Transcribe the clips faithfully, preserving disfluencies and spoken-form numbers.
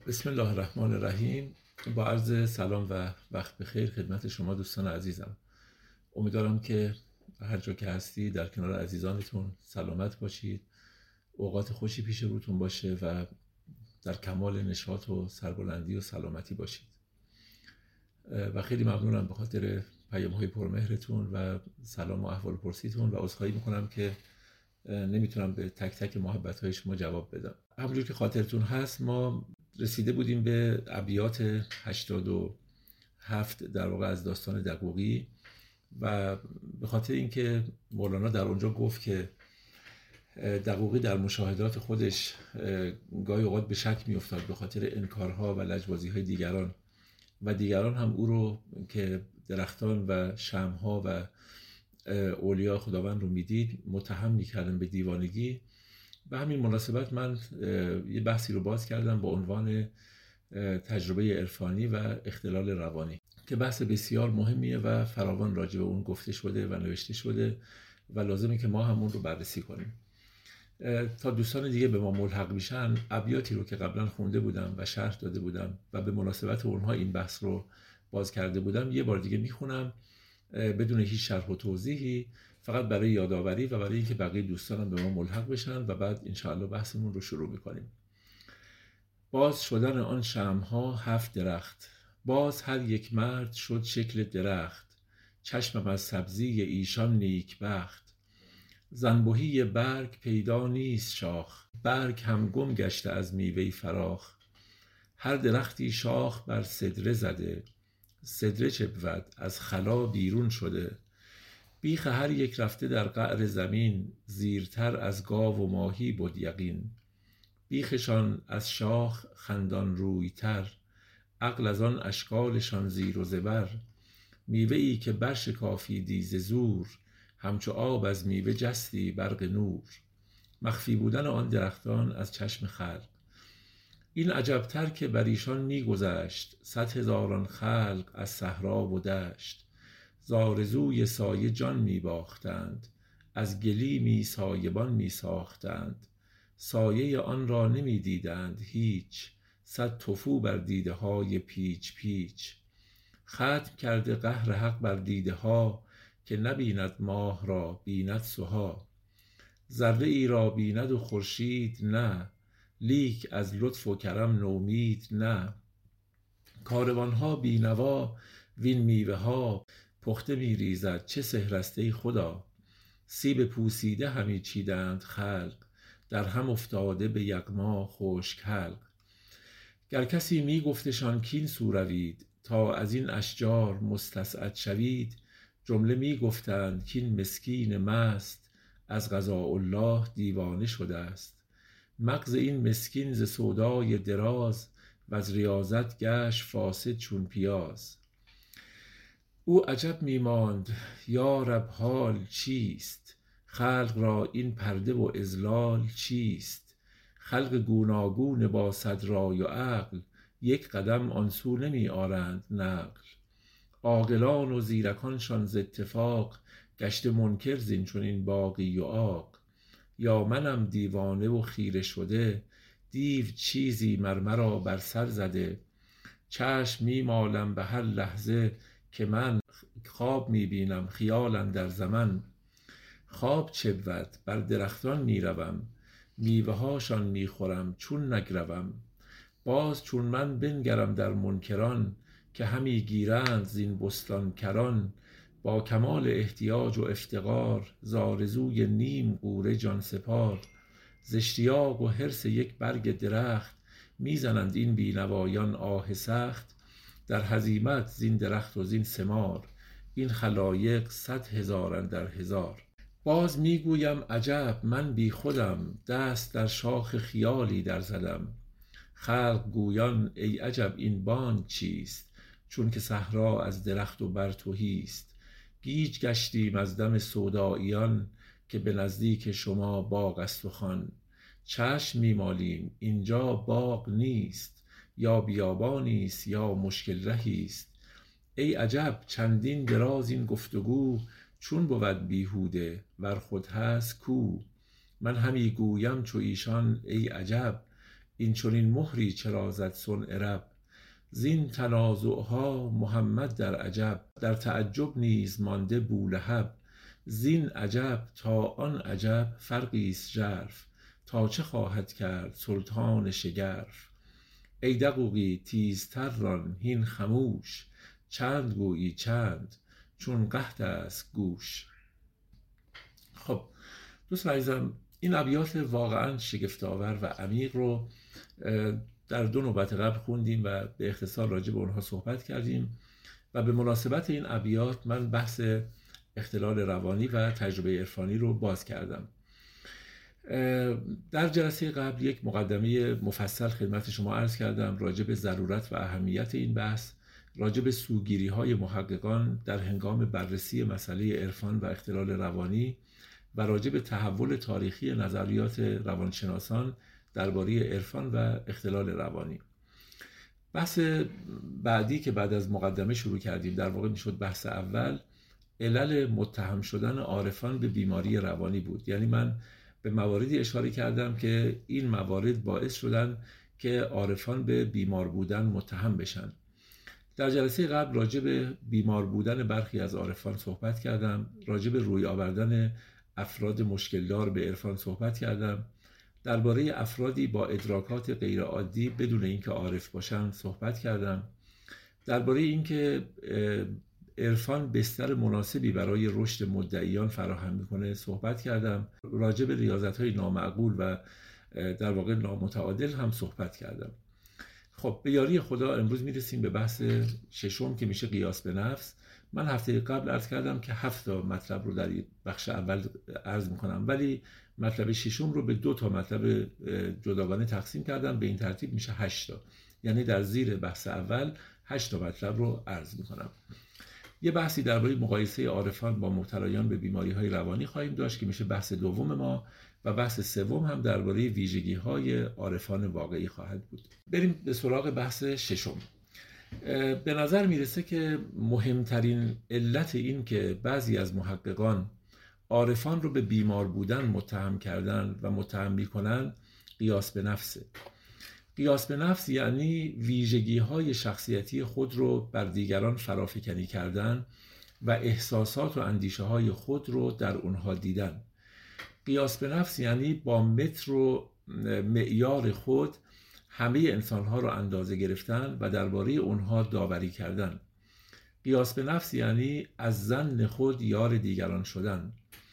بسم الله الرحمن الرحیم. با عرض سلام و وقت بخیر خدمت شما دوستان عزیزم. امیدوارم که هر جا که هستی در کنار عزیزانتون سلامت باشید، اوقات خوشی پیش روتون باشه و در کمال نشاط و سربلندی و سلامتی باشید. و خیلی ممنونم به خاطر پیام‌های پرمهرتون و سلام و احوال پرسیتون و عذرخواهی میکنم که نمیتونم به تک تک محبت‌های شما جواب بدم. همونجور که خاطرتون هست ما رسیده بودیم به ابیات هشتاد و هفت در واقع از داستان دقوقی و به خاطر اینکه مولانا در اونجا گفت که دقوقی در مشاهدات خودش گاهی اوقات به شک میافتاد به خاطر انکارها و لجبازی‌های دیگران و دیگران هم او رو که درختان و شمع‌ها و اولیاء خداوند رو میدید متهم میکردن به دیوانگی. به همین مناسبت من یه بحثی رو باز کردم با عنوان تجربه عرفانی و اختلال روانی که بحث بسیار مهمیه و فراوان راجع به اون گفته شده و نوشته شده و لازمه که ما همون رو بررسی کنیم. تا دوستان دیگه به ما ملحق میشن، ابیاتی رو که قبلا خونده بودم و شرح داده بودم و به مناسبت اونها این بحث رو باز کرده بودم یه بار دیگه میخونم بدون هیچ شرح و توضیحی، فقط برای یادآوری و برای اینکه بقیه دوستانم به ما ملحق بشن و بعد انشاءالله بحثمون رو شروع میکنیم. باز شدن آن شمع‌ها هفت درخت، باز هر یک مرد شد شکل درخت. چشمم از سبزی ایشان نیکبخت، زنبهی برگ پیدا نیست شاخ. برگ هم گم گشته از میوه فراخ. هر درختی شاخ بر سدره زده، سدره چه بود از خلا بیرون شده. بیخ هر یک رفته در قعر زمین، زیرتر از گاو و ماهی بود یقین. بیخشان از شاخ خندان رویتر، عقل از آن اشکالشان زیر و زبر. میوه ای که برشکافیدی ز زور، همچو آب از میوه جستی برق نور. مخفی بودن آن درختان از چشم خلق، این عجبتر که بر ایشان میگذشت صد هزاران خلق از صحرا و دشت. ز آرزوی سایه جان میباختند، از گلیمی سایبان میساختند. سایه آن را نمیدیدند هیچ، صد تفو بر دیده های پیچ پیچ. ختم کرده قهر حق بر دیده ها، که نبیند ماه را بیند سها. ذره ای را بیند و خورشید نه، لیک از لطف و کرم نومید نه. کاروان ها بینوا وین میوه ها، پخته میریزد چه سحرست ای خدا. سیب پوسیده همی چیدند خلق، در هم افتاده به یغما خشک حلق. گر کسی میگفتشان کین سو روید، تا از این اشجار مستسعد شوید. جمله میگفتند کین مسکین مست، از قضاء الله دیوانه شده است. مغز این مسکین ز سودای دراز، وز ریاضت گشت فاسد چون پیاز. او عجب میماند یا رب حال چیست، خلق را این پرده و اذلال چیست. خلق گوناگون با صد رای و عقل، یک قدم آن سو نمی آرند نقل. عاقلان و زیرکانشان ز اتفاق، گشته منکر زین چنین باغی و عاق. یا منم دیوانه و خیره شده، دیو چیزی مر مرا بر سر زده. چشم میمالم به هر لحظه، که من خواب میبینم خیال اندر زمن. خواب چه بود بر درختان میروم، میوه هاشان میخورم چون نگروم. باز چون من بنگرم در منکران، که همی گیرند زین بستان کران. با کمال احتیاج و افتقار، ز آرزوی نیم غوره جان سپار. ز اشتیاق و حرص یک برگ درخت، میزنند این بینوایان آه سخت. در هزیمت زین درخت و زین ثمار، این خلایق صد هزار اندر هزار. باز میگویم عجب من بی خودم، دست در شاخ خیالی در زدم. خلق گویان ای عجب این بانگ چیست، چون که صحرا از درخت و بر تهیست. گیج گشتیم از دم سوداییان، که به نزدیک شما باغ است و خان. چشم میمالیم اینجا باغ نیست، یا بیابانی است یا مشکل رهی است. ای عجب چندین دراز این گفتگو، چون بود بیهوده ور خود هست کو. من همی گویم چو ایشان ای عجب، این چنین مهری چرا زد صنع رب. زین تنازعها محمد در عجب، در تعجب نیز مانده بولهب. زین عجب تا آن عجب فرقی است ژرف، تا چه خواهد کرد سلطان شگرف. ای دقوقی تیزتر ران هین خموش، چند گویی چند چون قحط است گوش. خب دوستان عزیزم، این ابیات واقعا شگفت‌آور و عمیق رو در دو نوبت قبل خوندیم و به اختصار راجع به اونها صحبت کردیم و به مناسبت این ابیات من بحث اختلال روانی و تجربه عرفانی رو باز کردم. در جلسه قبل یک مقدمه مفصل خدمت شما عرض کردم راجع به ضرورت و اهمیت این بحث، راجع به سوگیری های محققان در هنگام بررسی مسئله عرفان و اختلال روانی و راجع به تحول تاریخی نظریات روانشناسان درباره عرفان و اختلال روانی. بحث بعدی که بعد از مقدمه شروع کردیم، در واقع میشد بحث اول، علل متهم شدن عارفان به بیماری روانی بود. یعنی من به مواردی اشاره کردم که این موارد باعث شدن که عارفان به بیمار بودن متهم بشن. در جلسه قبل راجع به بیمار بودن برخی از عارفان صحبت کردم، راجع به روی آوردن افراد مشکلدار به عرفان صحبت کردم، درباره افرادی با ادراکات غیرعادی بدون اینکه عارف باشن صحبت کردم، درباره اینکه عرفان بستر مناسبی برای رشد مدعیان فراهم میکنه صحبت کردم، راجع به ریاضت‌های نامعقول و در واقع نامتعادل هم صحبت کردم. خب به یاری خدا امروز میرسیم به بحث ششم که میشه قیاس به نفس. من هفته قبل عرض کردم که هفت تا مطلب رو در بخش اول عرض میکنم، ولی مطلب ششم رو به دو تا مطلب جداگانه تقسیم کردم، به این ترتیب میشه هشت تا. یعنی در زیر بحث اول هشت تا مطلب رو عرض میکنم. یه بحثی درباره مقایسه عارفان با مبتلایان به بیماری‌های روانی خواهیم داشت که میشه بحث دوم ما، و بحث سوم هم درباره ویژگی‌های عارفان واقعی خواهد بود. بریم به سراغ بحث ششم. به نظر میرسه که مهمترین علت این که بعضی از محققان عارفان رو به بیمار بودن متهم کردن و متهم میکنن قیاس به نفسه. قیاس به نفس یعنی ویژگی‌های شخصیتی خود رو بر دیگران فرافکنی کردن و احساسات و اندیشه‌های خود رو در اونها دیدن. قیاس به نفس یعنی با متر و معیار خود همه انسان‌ها رو اندازه گرفتن و درباره اونها داوری کردن. قیاس به نفس یعنی از ظن خود یار دیگران شدن.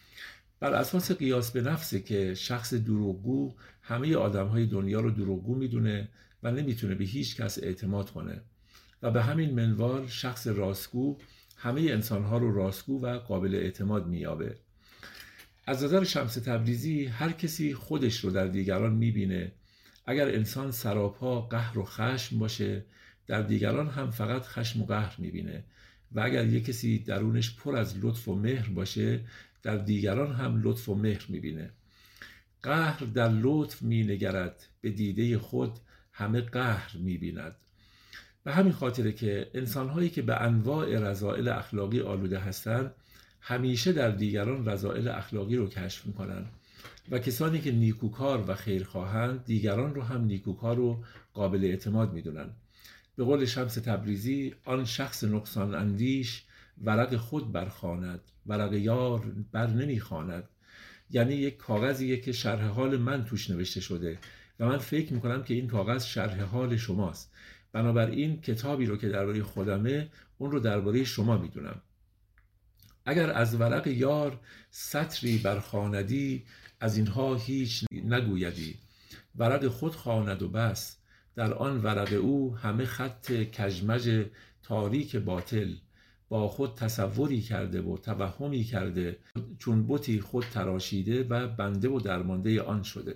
بر اساس قیاس به نفسه که شخص دروغگو همه آدم‌های دنیا رو دروغگو میدونه و نمیتونه به هیچ کس اعتماد کنه، و به همین منوال شخص راستگو همه انسان‌ها رو راستگو و قابل اعتماد میابه. از نظر شمس تبریزی هر کسی خودش رو در دیگران میبینه. اگر انسان سراپا قهر و خشم باشه، در دیگران هم فقط خشم و قهر میبینه، و اگر یک کسی درونش پر از لطف و مهر باشه، در دیگران هم لطف و مهر میبینه. قهر در لطف مینگرد، به دیده خود همه قهر میبیند. به همین خاطره که انسانهایی که به انواع رذائل اخلاقی آلوده هستند همیشه در دیگران رذائل اخلاقی رو کشف میکنن، و کسانی که نیکوکار و خیرخواهند دیگران رو هم نیکوکار و قابل اعتماد میدونن. به قول شمس تبریزی، آن شخص نقصان اندیش ورق خود برخواند، ورق یار بر نمیخواند. یعنی یک کاغذیه که شرح حال من توش نوشته شده و من فکر میکنم که این کاغذ شرح حال شماست، بنابراین کتابی رو که درباره خودمه اون رو درباره شما میدونم. اگر از ورق یار سطری برخواندی، از اینها هیچ نگویدی. ورق خود خواند و بس، در آن ورق او همه خط کژمژ تاریک باطل. با خود تصوری کرده و توهمی کرده، چون بتی خود تراشیده و بنده و درمانده آن شده.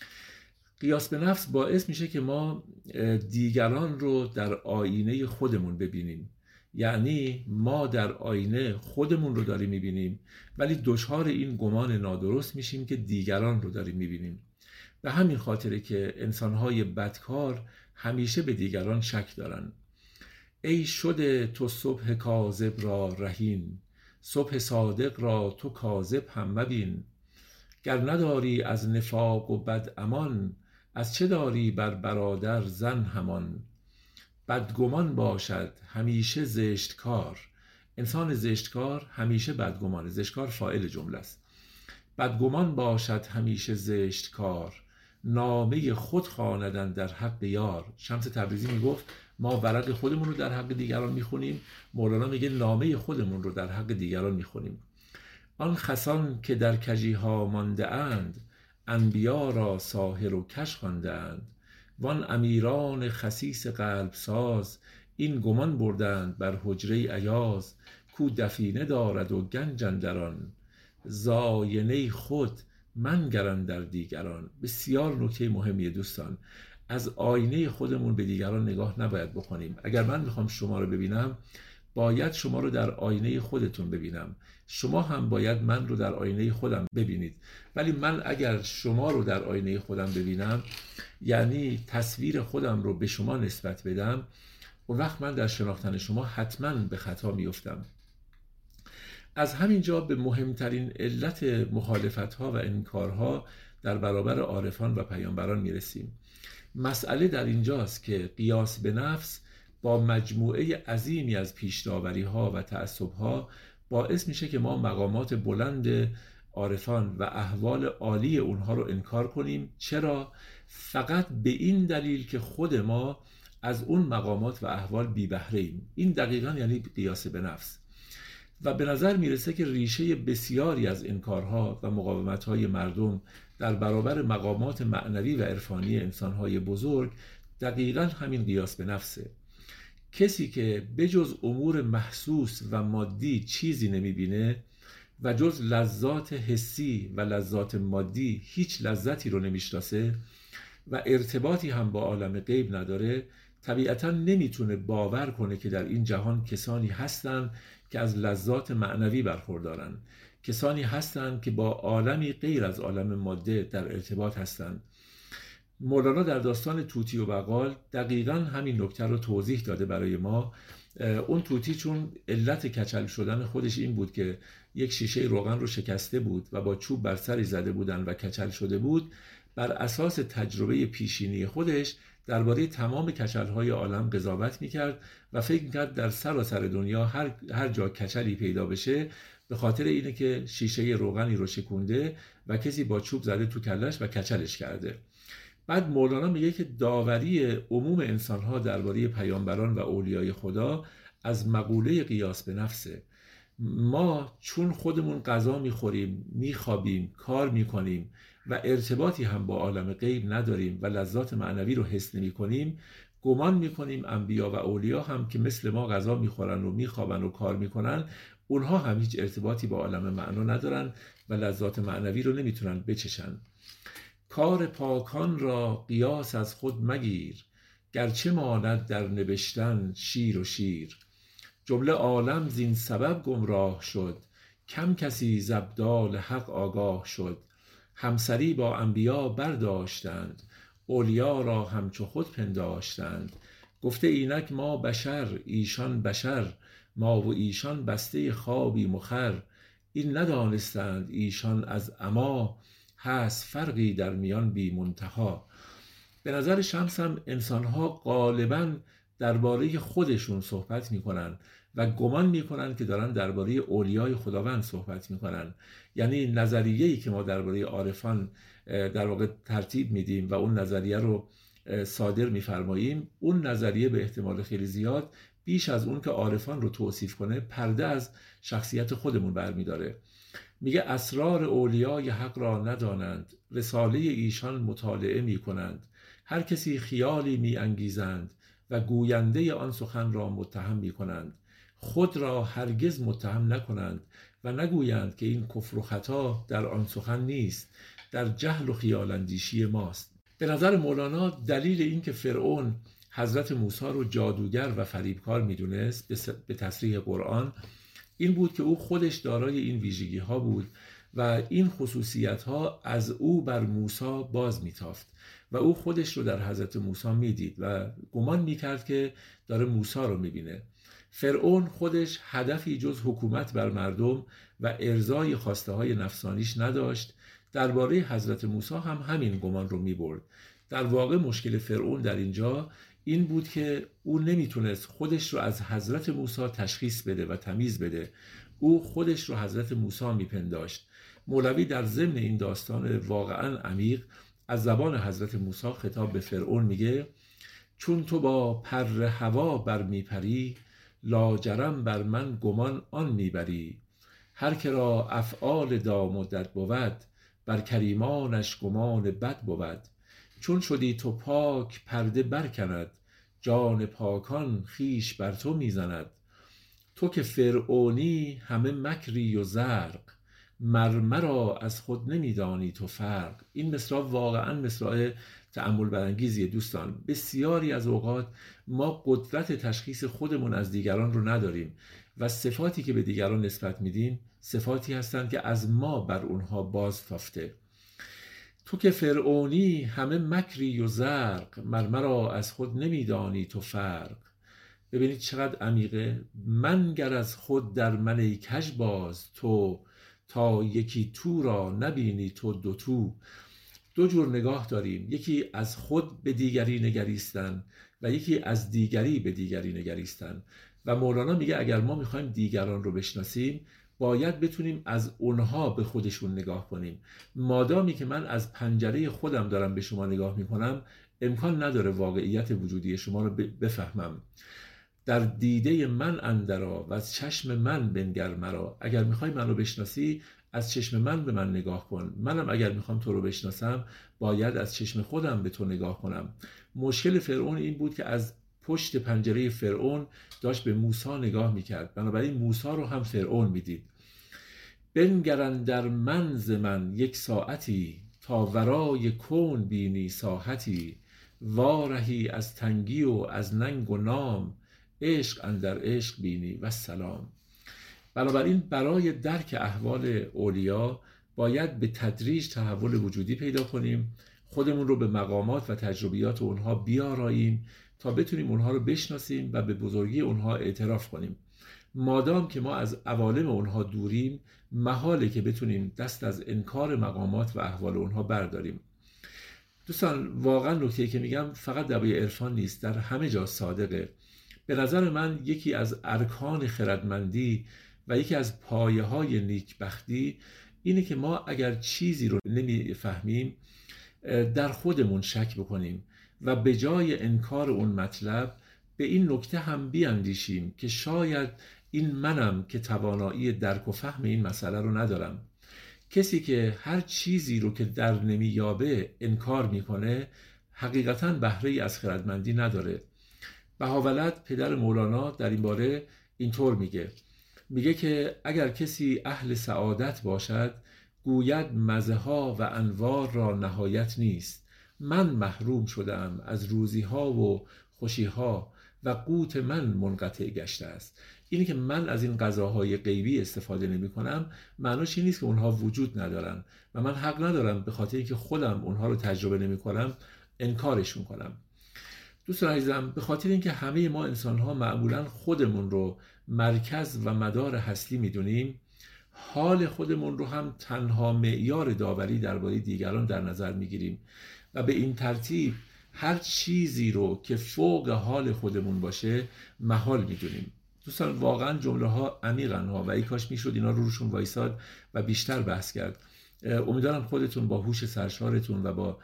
قیاس به نفس باعث میشه که ما دیگران رو در آینه خودمون ببینیم. یعنی ما در آینه خودمون رو داریم میبینیم، ولی دچار این گمان نادرست میشیم که دیگران رو داریم میبینیم. به همین خاطره که انسانهای بدکار همیشه به دیگران شک دارن. ای شده تو صبح کاذب را رهین، صبح صادق را تو کاذب هم مبین. گر نداری از نفاق و بد امان، از چه داری بر برادر زن همان، بدگمان باشد همیشه زشت کار. انسان زشتکار همیشه بدگمانه. زشتکار فاعل جمله است. بدگمان باشد همیشه زشت کار، نامه خود خواندند در حق یار. شمس تبریزی میگفت ما ورق خودمون رو در حق دیگران میخونیم، مولانا میگه نامه خودمون رو در حق دیگران میخونیم. آن خسان که در کجی ها مانده اند، انبیا را ساحر و کش خوانده اند. وان امیران خسیس قلب ساز، این گمان بردند بر حجره ایاز. کو دفینه دارد و گنج اندران، زاینه خود منگرند در دیگران. بسیار نکته مهمیه دوستان، از آینه خودمون به دیگران نگاه نباید بکنیم. اگر من میخوام شما رو ببینم، باید شما رو در آینه خودتون ببینم. شما هم باید من رو در آینه خودم ببینید. ولی من اگر شما رو در آینه خودم ببینم، یعنی تصویر خودم رو به شما نسبت بدم، اون وقت من در شناختن شما حتما به خطا میفتم. از همینجا به مهمترین علت مخالفت‌ها و انکارها در برابر عارفان و پیامبران میرسیم. مسئله در اینجاست که قیاس به نفس با مجموعه عظیمی از پیش‌داوری‌ها و تعصب‌ها باعث میشه که ما مقامات بلند عارفان و احوال عالی اونها رو انکار کنیم. چرا؟ فقط به این دلیل که خود ما از اون مقامات و احوال بی بهره ایم. این دقیقاً یعنی قیاس به نفس. و به نظر میرسه که ریشه بسیاری از انکارها و مقاومت‌های مردم در برابر مقامات معنوی و عرفانی انسان‌های بزرگ دقیقاً همین قیاس به نفسه. کسی که بجز امور محسوس و مادی چیزی نمیبینه و جز لذات حسی و لذات مادی هیچ لذتی رو نمیشناسه و ارتباطی هم با عالم غیب نداره، طبیعتاً نمیتونه باور کنه که در این جهان کسانی هستن که از لذات معنوی برخوردارن، کسانی هستند که با عالمی غیر از عالم ماده در ارتباط هستند. مولانا در داستان طوطی و بقال دقیقاً همین نکته رو توضیح داده برای ما. اون طوطی چون علت کچل شدن خودش این بود که یک شیشه روغن رو شکسته بود و با چوب بر سری زده بودن و کچل شده بود، بر اساس تجربه پیشینی خودش درباره تمام کچل‌های عالم قضاوت می‌کرد و فکر می‌کرد در سراسر دنیا هر هر جا کچلی پیدا بشه به خاطر اینه که شیشه روغنی رو شکونده و کسی با چوب زده تو کلش و کچلش کرده. بعد مولانا میگه که داوری عموم انسان‌ها درباره پیامبران و اولیای خدا از مقوله قیاس به نفسه. ما چون خودمون غذا میخوریم، میخوابیم، کار میکنیم و ارتباطی هم با عالم غیب نداریم و لذات معنوی رو حس نمی کنیم، گمان میکنیم انبیا و اولیا هم که مثل ما غذا میخورن و میخوابن و کار میکنن، اونها هم هیچ ارتباطی با عالم معنا ندارن و لذات معنوی رو نمیتونن بچشن. کار پاکان را قیاس از خود مگیر، گرچه ماند در نبشتن شیر و شیر. جمله عالم زین سبب گمراه شد، کم کسی ز ابدال حق آگاه شد. همسری با انبیا برداشتند، اولیا را همچو خود پنداشتند. گفته اینک ما بشر ایشان بشر، ما و ایشان بسته خوابی مخر. این ندانستند ایشان از عما، هست فرقی در میان بی منتها. به نظر شمس هم انسان‌ها غالباً درباره خودشون صحبت میکنن و گمان میکنن که دارن درباره اولیای خداوند صحبت میکنن. یعنی نظریه‌ای که ما درباره عارفان در واقع ترتیب میدیم و اون نظریه رو صادر میفرماییم، اون نظریه به احتمال خیلی زیاد بیش از اون که عارفان رو توصیف کنه پرده از شخصیت خودمون برمیداره. میگه اسرار اولیای حق را ندانند، رساله ایشان مطالعه میکنند. هر کسی خیالی می انگیزند و گوینده آن سخن را متهم می کنند. خود را هرگز متهم نکنند و نگویند که این کفر و خطا در آن سخن نیست، در جهل و خیال اندیشی ماست. به نظر مولانا دلیل این که فرعون حضرت موسی رو جادوگر و فریبکار می دونست به تصریح قرآن این بود که او خودش دارای این ویژگی ها بود و این خصوصیت ها از او بر موسی باز می تافت و او خودش رو در حضرت موسی می دید و گمان می کرد که داره موسی رو می بینه. فرعون خودش هدفی جز حکومت بر مردم و ارضای خواسته های نفسانیش نداشت. درباره حضرت موسی هم همین گمان رو می برد در واقع مشکل فرعون در اینجا این بود که او نمیتونست خودش رو از حضرت موسی تشخیص بده و تمیز بده. او خودش رو حضرت موسی میپنداشت. مولوی در ضمن این داستان واقعا عمیق از زبان حضرت موسی خطاب به فرعون میگه: چون تو با پر هوا بر میپری، لاجرم بر من گمان آن میبری. هر که را افعال دامدت بود، بر کریمانش گمان بد بود. چون شدی تو پاک پرده برکند، جان پاکان خیش بر تو میزند. تو که فرعونی همه مکری و زرق، مرمرا از خود نمیدانی تو فرق. این مصرع واقعا مصرع تأمل برانگیزیه دوستان. بسیاری از اوقات ما قدرت تشخیص خودمون از دیگران رو نداریم و صفاتی که به دیگران نسبت میدیم صفاتی هستند که از ما بر اونها باز تافته. تو که فرعونی همه مکری و زرق، مرمرا از خود نمیدانی تو فرق. ببینید چقدر عمیقه. من گر از خود در من ای کژ باز تو، تا یکی تو را نبینی تو دو تو. دو جور نگاه داریم، یکی از خود به دیگری نگریستن و یکی از دیگری به دیگری نگریستن. و مولانا میگه اگر ما میخوایم دیگران رو بشناسیم باید بتونیم از اونها به خودشون نگاه کنیم. مادامی که من از پنجره خودم دارم به شما نگاه میکنم امکان نداره واقعیت وجودی شما رو بفهمم. در دیده من اندرا و از چشم من بنگر مرا. اگر میخوای منو بشناسی از چشم من به من نگاه کن. منم اگر میخوام تو رو بشناسم باید از چشم خودم به تو نگاه کنم. مشکل فرعون این بود که از پشت پنجره فرعون داشت به موسی نگاه میکرد، بنابراین موسی رو هم فرعون میدید. بنگرن در منز من یک ساعتی، تا ورای کون بینی ساحتی. وارهی از تنگی و از ننگ و نام، عشق اندر عشق بینی و سلام. بنابراین برای درک احوال اولیا باید به تدریج تحول وجودی پیدا کنیم، خودمون رو به مقامات و تجربیات اونها بیاراییم تا بتونیم اونها رو بشناسیم و به بزرگی اونها اعتراف کنیم. مادام که ما از عوالم اونها دوریم محاله که بتونیم دست از انکار مقامات و احوال اونها برداریم. دوستان واقعا نکته‌ای که میگم فقط درباره عرفان نیست، در همه جا صادقه. به نظر من یکی از ارکان خردمندی و یکی از پایه‌های نیکبختی اینه که ما اگر چیزی رو نمیفهمیم در خودمون شک بکنیم و به جای انکار اون مطلب به این نکته هم بیاندیشیم که شاید این منم که توانایی درک و فهم این مسئله رو ندارم. کسی که هر چیزی رو که در نمیابه انکار میکنه حقیقتاً بهره‌ای از خردمندی نداره. بهاولد پدر مولانا در این باره اینطور میگه میگه که اگر کسی اهل سعادت باشد گوید مزه ها و انوار را نهایت نیست. من محروم شدم از روزی ها و خوشی ها و قوت من منقطع گشته است. اینی که من از این غذاهای غیبی استفاده نمی کنم معناش این نیست که اونها وجود ندارن و من حق ندارم به خاطر اینکه خودم اونها رو تجربه نمی کنم انکارشون کنم. دوستان عزیزم، به خاطر اینکه همه ما انسان‌ها معمولاً خودمون رو مرکز و مدار هستی می‌دونیم، حال خودمون رو هم تنها معیار داوری درباره دیگران در نظر می‌گیریم و به این ترتیب هر چیزی رو که فوق حال خودمون باشه محال می‌دونیم. دوستان واقعاً جمله‌ها عمیقن ها و ای کاش می‌شد اینا رو روشون وایساد و بیشتر بحث کرد. امیدوارم خودتون با هوش سرشارتون و با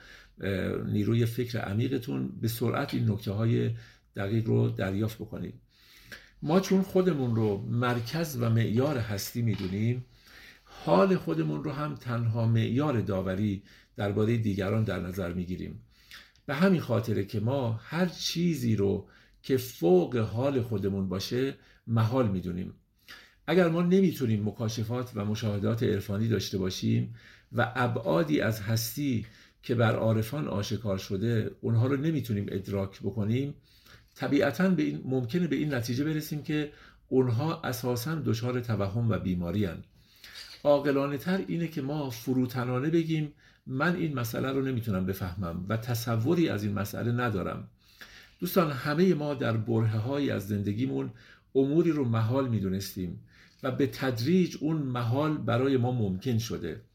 نیروی فکر عمیقتون به سرعت این نکته‌های دقیق رو دریافت بکنید. ما چون خودمون رو مرکز و معیار هستی میدونیم، حال خودمون رو هم تنها معیار داوری درباره دیگران در نظر میگیریم. به همین خاطره که ما هر چیزی رو که فوق حال خودمون باشه محال میدونیم. اگر ما نمیتونیم مکاشفات و مشاهدات عرفانی داشته باشیم و ابعادی از هستی که بر عارفان آشکار شده اونها رو نمیتونیم ادراک بکنیم، طبیعتاً به این ممکنه به این نتیجه برسیم که اونها اساساً دچار توهم و بیماری هستند. عاقلانه تر اینه که ما فروتنانه بگیم من این مسئله رو نمیتونم بفهمم و تصوری از این مسئله ندارم. دوستان همه ما در برهه‌های از زندگیمون اموری رو محال میدونستیم و به تدریج اون محال برای ما ممکن شده.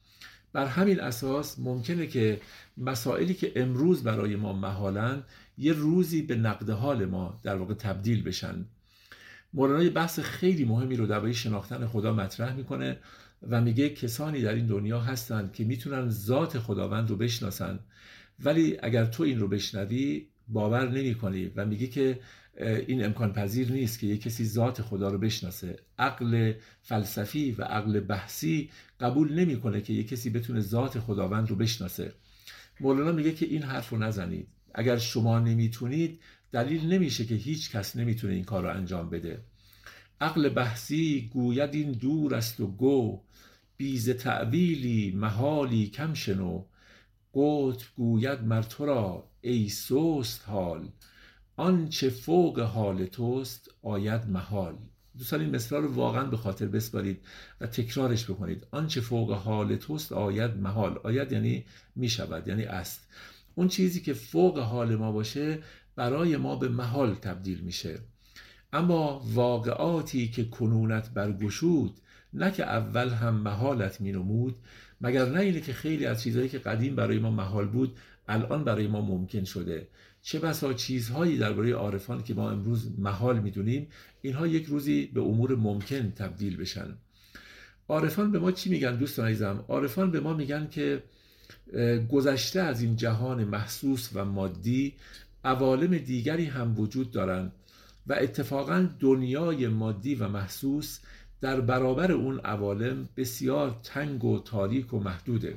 بر همین اساس ممکنه که مسائلی که امروز برای ما محالن یه روزی به نقد حال ما در واقع تبدیل بشن. مولانا یه بحث خیلی مهمی رو درباره شناختن خدا مطرح میکنه و میگه کسانی در این دنیا هستن که میتونن ذات خداوند رو بشناسن، ولی اگر تو این رو بشنوی باور نمی کنی و میگه که این امکان پذیر نیست که یک کسی ذات خدا رو بشناسه. عقل فلسفی و عقل بحثی قبول نمیکنه که یک کسی بتونه ذات خداوند رو بشناسه. مولانا میگه که این حرف رو نزنید. اگر شما نمیتونید دلیل نمیشه که هیچ کس نمیتونه این کار رو انجام بده. عقل بحثی گوید این دور است و گو، بیز تعویلی محالی کم شنو. قطب گوید مر تو را ای سست حال، آنچه فوق حال توست آید محال. دوستان این مصرع رو واقعا به خاطر بسپارید و تکرارش بکنید. آنچه فوق حال توست آید محال. آید یعنی میشود، یعنی است. اون چیزی که فوق حال ما باشه برای ما به محال تبدیل میشه. اما واقعاتی که کنونت برگشود، نه که اول هم محالت می نمود. مگر نه اینه که خیلی از چیزهایی که قدیم برای ما محال بود الان برای ما ممکن شده. چه بسا چیزهایی درباره عارفان که ما امروز محال میدونیم، اینها یک روزی به امور ممکن تبدیل بشن. عارفان به ما چی میگن دوستان عزیزم؟ عارفان به ما میگن که گذشته از این جهان محسوس و مادی عوالم دیگری هم وجود دارند و اتفاقاً دنیای مادی و محسوس در برابر اون عوالم بسیار تنگ و تاریک و محدوده.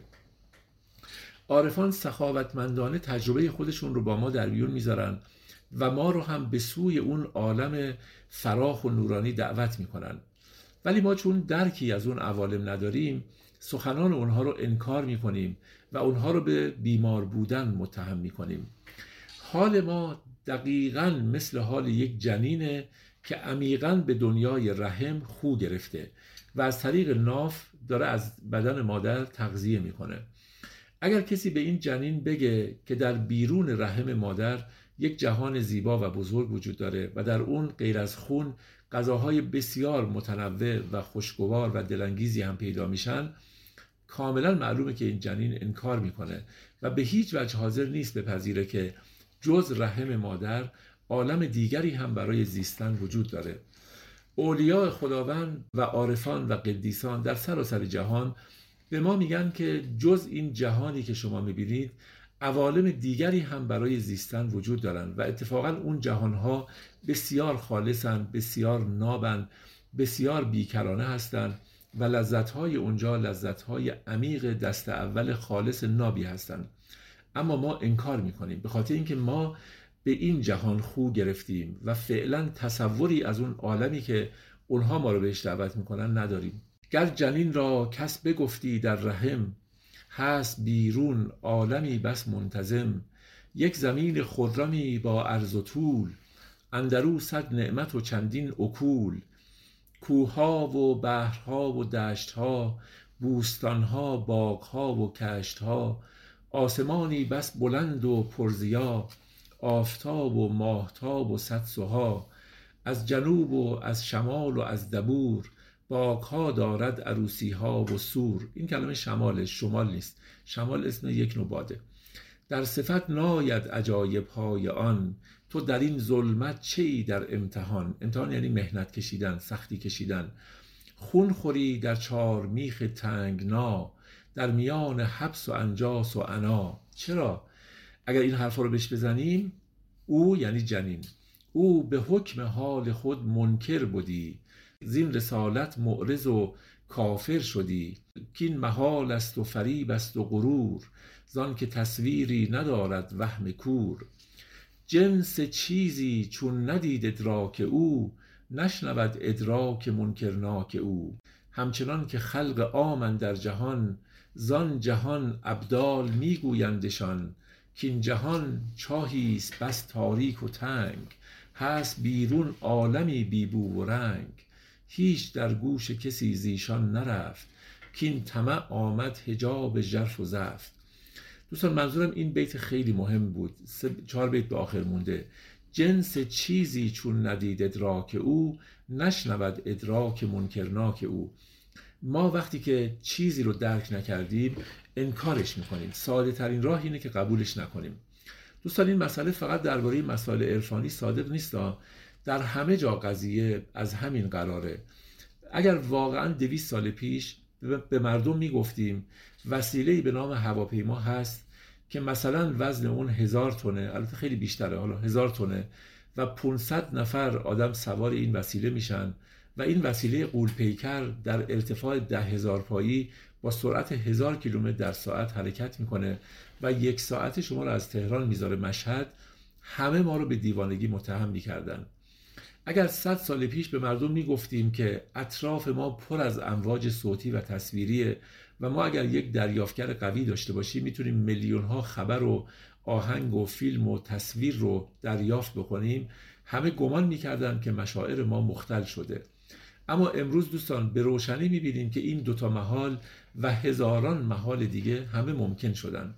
عارفان سخاوتمندانه تجربه خودشون رو با ما در میون میذارن و ما رو هم به سوی اون عالم فراخ و نورانی دعوت میکنن، ولی ما چون درکی از اون عوالم نداریم سخنان اونها رو انکار میکنیم و اونها رو به بیمار بودن متهم میکنیم. حال ما دقیقاً مثل حال یک جنینه که عمیقاً به دنیای رحم خو گرفته و از طریق ناف داره از بدن مادر تغذیه میکنه. اگر کسی به این جنین بگه که در بیرون رحم مادر یک جهان زیبا و بزرگ وجود داره و در اون غیر از خون غذاهای بسیار متنوع و خوشگوار و دلانگیزی هم پیدا میشن، کاملا معلومه که این جنین انکار میکنه و به هیچ وجه حاضر نیست بپذیره که جز رحم مادر عالم دیگری هم برای زیستن وجود داره. اولیاء خداوند و عارفان و قدیسان در سراسر جهان به ما میگن که جز این جهانی که شما میبینید عوالم دیگری هم برای زیستن وجود دارن و اتفاقا اون جهانها بسیار خالصن، بسیار نابن، بسیار بیکرانه هستن و لذتهای اونجا لذتهای عمیق دست اول خالص نابی هستن. اما ما انکار میکنیم به خاطر اینکه ما به این جهان خو گرفتیم و فعلا تصوری از اون عالمی که اونها ما رو بهش دعوت میکنن نداریم. گر جنین را کس بگفتی در رحم، هست بیرون عالمی بس منتظم. یک زمین خرمی با عرض و طول، اندرو صد نعمت و چندین اکول. کوهها و بحرها و دشتها، بوستانها، باغها و کشتها. آسمانی بس بلند و پرضیا، آفتاب و ماهتاب و صد سها. از جنوب و از شمال و از دبور، باغها دارد عروسیها و سور. این کلمه شمال، شمال نیست. شمال اسم یک نوع باده. در صفت ناید عجایب های آن، تو در این ظلمت چی در امتحان. امتحان یعنی مهنت کشیدن، سختی کشیدن. خون خوری در چار میخ تنگنا، در میان حبس و انجاس و عنا. چرا؟ اگر این حرفا رو بهش بزنیم، او یعنی جنین، او به حکم حال خود منکر بودی، زین رسالت معرض و کافر شدی. کین محال است و فریب است و غرور، زان که تصویری ندارد وهم کور. جنس چیزی چون ندید ادراک او، نشنود ادراک منکرناک او. همچنان که خلق عام در جهان، زان جهان ابدال میگویندشان. کین جهان چاهیست بس تاریک و تنگ، هست بیرون عالمی بی بو و رنگ. هیچ در گوش کسی زیشان نرفت، کین طمع آمد حجاب ژرف و زفت. دوستان منظورم این بیت خیلی مهم بود، سه چهار بیت به آخر مونده. جنس چیزی چون ندید ادراک او، نشنود ادراک منکرناک او. ما وقتی که چیزی رو درک نکردیم انکارش میکنیم. ساده ترین راه اینه که قبولش نکنیم. دوستان این مسئله فقط درباره مسائل عرفانی صادق نیست، در همه جا قضیه از همین قراره. اگر واقعا دویست سال پیش به مردم میگفتیم وسیله‌ای به نام هواپیما هست که مثلا وزن اون هزار تونه، البته خیلی بیشتره، حالا هزار تونه و پانصد نفر آدم سوار این وسیله میشن و این وسیله غول‌پیکر در ارتفاع ده هزار پایی با سرعت هزار کیلومتر در ساعت حرکت میکنه و یک ساعت شما رو از تهران میذاره مشهد، همه ما رو به دیوانگی متهم میکردن. اگر صد سال پیش به مردم میگفتیم که اطراف ما پر از امواج صوتی و تصویریه و ما اگر یک دریافتگر قوی داشته باشیم میتونیم میلیون ها خبر و آهنگ و فیلم و تصویر رو دریافت بکنیم، همه گمان میکردن که مشاعر ما مختل شده. اما امروز دوستان به روشنی میبینیم که این دوتا محال و هزاران محال دیگه همه ممکن شدن.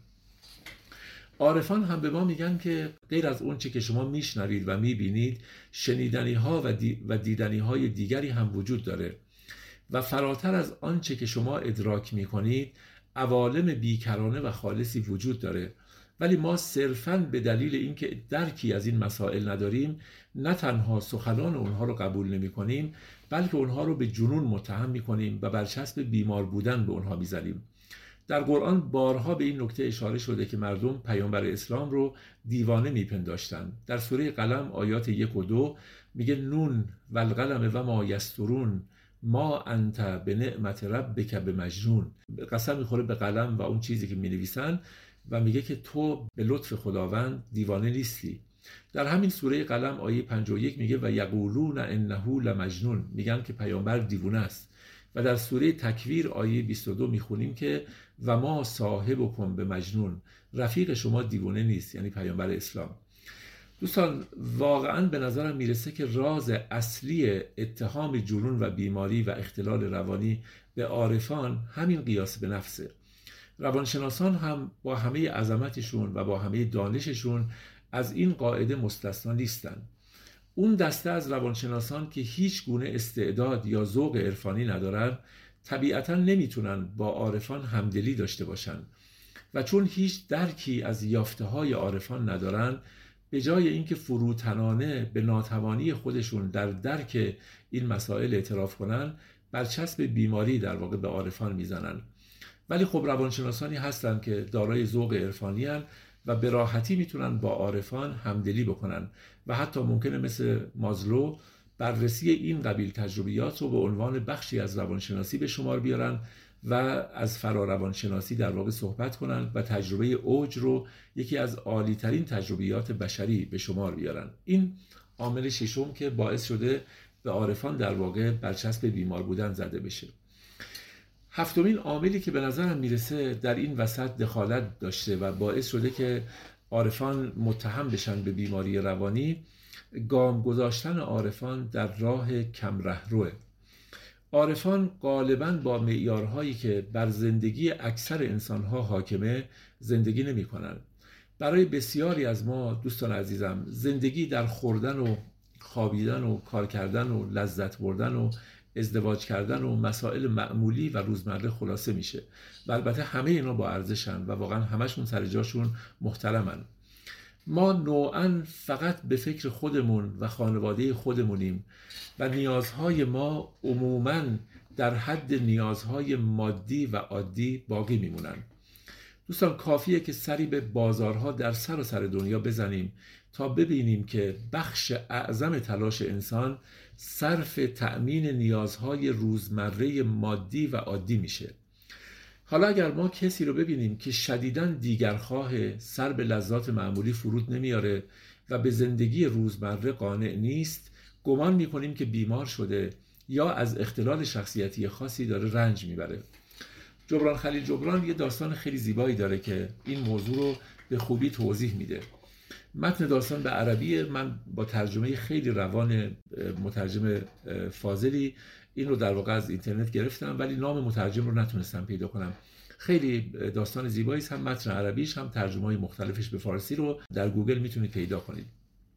عارفان هم به ما میگن که غیر از اون چه که شما میشنوید و میبینید، شنیدنی ها و, دی و دیدنی های دیگری هم وجود داره و فراتر از آن چه که شما ادراک میکنید عوالم بیکرانه و خالصی وجود داره. ولی ما صرفاً به دلیل اینکه درکی از این مسائل نداریم نه تنها سخنان اونها رو قبول نمی کنیم، بلکه اونها رو به جنون متهم می کنیم و برچسب بیمار بودن به اونها می زنیم. در قرآن بارها به این نکته اشاره شده که مردم پیامبر اسلام رو دیوانه می پنداشتن. در سوره قلم آیات یک و دو میگه نون و القلم و ما یسطرون ما انت به نعمت ربک بمجنون. قسم میخوره به قلم و اون چیزی که می نویسن و میگه که تو به لطف خداوند دیوانه نیستی. در همین سوره قلم آیه پنجاه و یک میگه و یقولون انه لمجنون، میگن که پیامبر دیوانه است. و در سوره تکویر آیه بیست و دو میخونیم که و ما صاحبکم به مجنون، رفیق شما دیوانه نیست، یعنی پیامبر اسلام. دوستان واقعا به نظرم میرسه که راز اصلی اتهام جنون و بیماری و اختلال روانی به عارفان همین قیاس به نفسه. روانشناسان هم با همه عظمتشون و با همه دانششون از این قاعده مستثنا نیستن. اون دسته از روانشناسان که هیچ گونه استعداد یا ذوق عرفانی ندارن طبیعتاً نمیتونن با عارفان همدلی داشته باشن و چون هیچ درکی از یافته‌های عارفان ندارن، به جای اینکه فروتنانه به ناتوانی خودشون در درک این مسائل اعتراف کنن، برچسب بیماری در واقع به عارفان میزنن. ولی خب روانشناسانی هستن که دارای ذوق عرفانی هستن و به راحتی میتونن با عارفان همدلی بکنن و حتی ممکنه مثل مازلو بررسی این قبیل تجربیات رو به عنوان بخشی از روانشناسی به شمار بیارن و از فراروانشناسی در واقع صحبت کنن و تجربه اوج رو یکی از عالی ترین تجربیات بشری به شمار بیارن. این عامل ششم که باعث شده به عارفان در واقع برچسب بیمار بودن زده بشه. هفتمین عاملی که به نظرم میرسه در این وسط دخالت داشته و باعث شده که عارفان متهم بشن به بیماری روانی، گام گذاشتن عارفان در راه کم رهروه. عارفان غالباً با معیارهایی که بر زندگی اکثر انسانها حاکمه زندگی نمی کنن. برای بسیاری از ما دوستان عزیزم زندگی در خوردن و خوابیدن و کار کردن و لذت بردن و ازدواج کردن و مسائل معمولی و روزمره خلاصه میشه و البته همه اینا با ارزشن و واقعا همشون سر جاشون محترمن. ما نوعاً فقط به فکر خودمون و خانواده خودمونیم و نیازهای ما عموماً در حد نیازهای مادی و عادی باقی میمونن. دوستان کافیه که سری به بازارها در سراسر دنیا بزنیم تا ببینیم که بخش اعظم تلاش انسان صرف تأمین نیازهای روزمره مادی و عادی میشه. حالا اگر ما کسی رو ببینیم که شدیداً دیگرخواه، سر به لذات معمولی فرود نمیاره و به زندگی روزمره قانع نیست، گمان میکنیم که بیمار شده یا از اختلال شخصیتی خاصی داره رنج میبره. جبران خلیل جبران یه داستان خیلی زیبایی داره که این موضوع رو به خوبی توضیح میده. متن داستان به عربی، من با ترجمه خیلی روان مترجم فاضلی این رو در واقع از اینترنت گرفتم ولی نام مترجم رو نتونستم پیدا کنم. خیلی داستان زیبایی است، هم متن عربیش هم ترجمه‌های مختلفش به فارسی رو در گوگل میتونید پیدا کنید.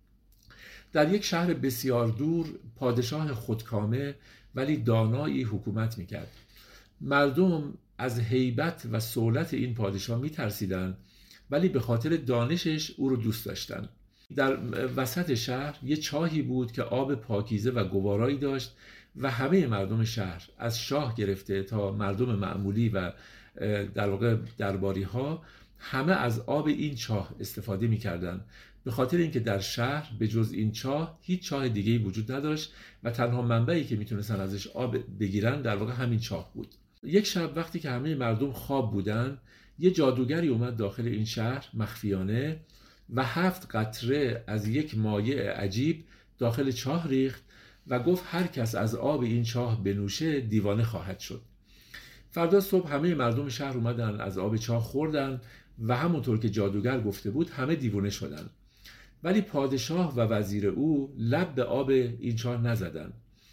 در یک شهر بسیار دور پادشاه خودکامه ولی دانایی حکومت میکرد مردم از هیبت و سهولت این پادشاه میترسیدند، ولی به خاطر دانشش او رو دوست داشتند. در وسط شهر یه چاهی بود که آب پاکیزه و گوارایی داشت و همه مردم شهر از شاه گرفته تا مردم معمولی و در واقع درباری ها همه از آب این چاه استفاده می‌کردند، به خاطر اینکه در شهر به جز این چاه هیچ چاه دیگه‌ای وجود نداشت و تنها منبعی که میتونستن ازش آب بگیرن در واقع همین چاه بود. یک شب وقتی که همه مردم خواب بودن، یه جادوگری اومد داخل این شهر مخفیانه و هفت قطره از یک مایع عجیب داخل چاه ریخت و گفت هر کس از آب این چاه بنوشه دیوانه خواهد شد. فردا صبح همه مردم شهر اومدن از آب چاه خوردن و همونطور که جادوگر گفته بود همه دیوانه شدن. ولی پادشاه و وزیر او لب به آب این چاه نزدن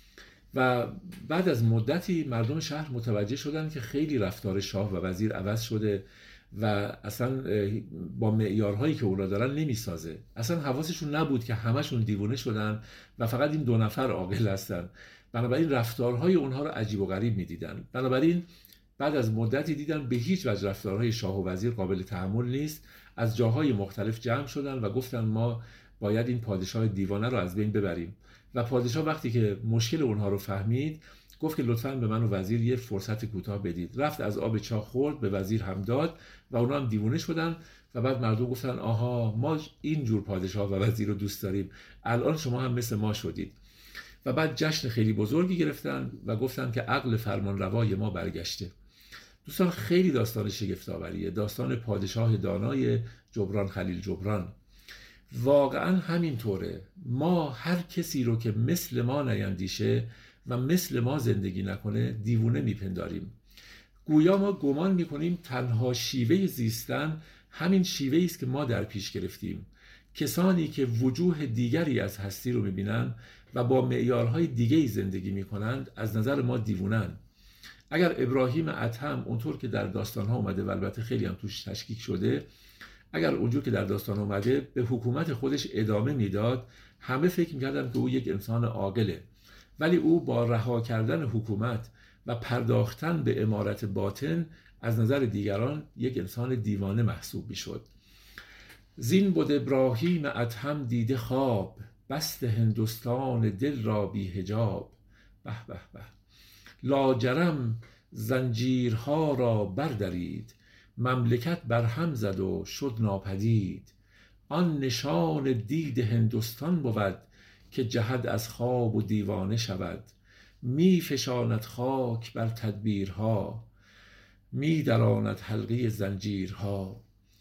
و بعد از مدتی مردم شهر متوجه شدن که خیلی رفتار شاه و وزیر عوض شده و اصلا با معیارهایی که اونا دارن نمیسازه. اصلا حواسشون نبود که همشون دیوانه شدن و فقط این دو نفر عاقل هستن. بنابراین رفتارهای اونها رو عجیب و غریب میدیدن. بنابراین بعد از مدتی دیدن به هیچ وجه رفتارهای شاه و وزیر قابل تحمل نیست. از جاهای مختلف جمع شدن و گفتن ما باید این پادشاه دیوانه رو از بین ببریم. و پادشاه وقتی که مشکل اونها رو فهمید گفت که لطفاً به من و وزیر یه فرصت کوتاه بدید. رفت از آب چاه خورد، به وزیر هم داد و اونا هم دیوانه شدن و بعد مردم گفتن آها ما این جور پادشاه و وزیر رو دوست داریم، الان شما هم مثل ما شدید. و بعد جشن خیلی بزرگی گرفتن و گفتن که عقل فرمانروای ما برگشته. دوستان خیلی داستان شگفت‌آوریه، داستان پادشاه دانای جبران خلیل جبران. واقعا همینطوره. ما هر کسی رو که مثل ما نیندیشه و مثل ما زندگی نکنه دیوونه میپنداریم. گویا ما گمان میکنیم تنها شیوه زیستن همین شیوه است که ما در پیش گرفتیم. کسانی که وجوه دیگری از هستی رو میبینن و با معیارهای دیگری زندگی میکنند از نظر ما دیوونن. اگر ابراهیم ادهم اونطور که در داستانها اومده و البته خیلی هم توش تشکیک شده، اگر اونجور که در داستان اومده به حکومت خودش ادامه میداد، همه فکر میکردن که او یک انسان عاقله، ولی او با رها کردن حکومت و پرداختن به امارت باطن از نظر دیگران یک انسان دیوانه محسوب میشد. زین بود ابراهیم ادهم دیده خواب، بست هندوستان دل را بی حجاب. به به به، لاجرم زنجیرها را بردرید، مملکت برهم زد و شد ناپدید. آن نشان دید هندوستان بود، که جهد از خواب و دیوانه شود. می فشاند خاک بر تدبیرها، می دراند حلقه زنجیرها.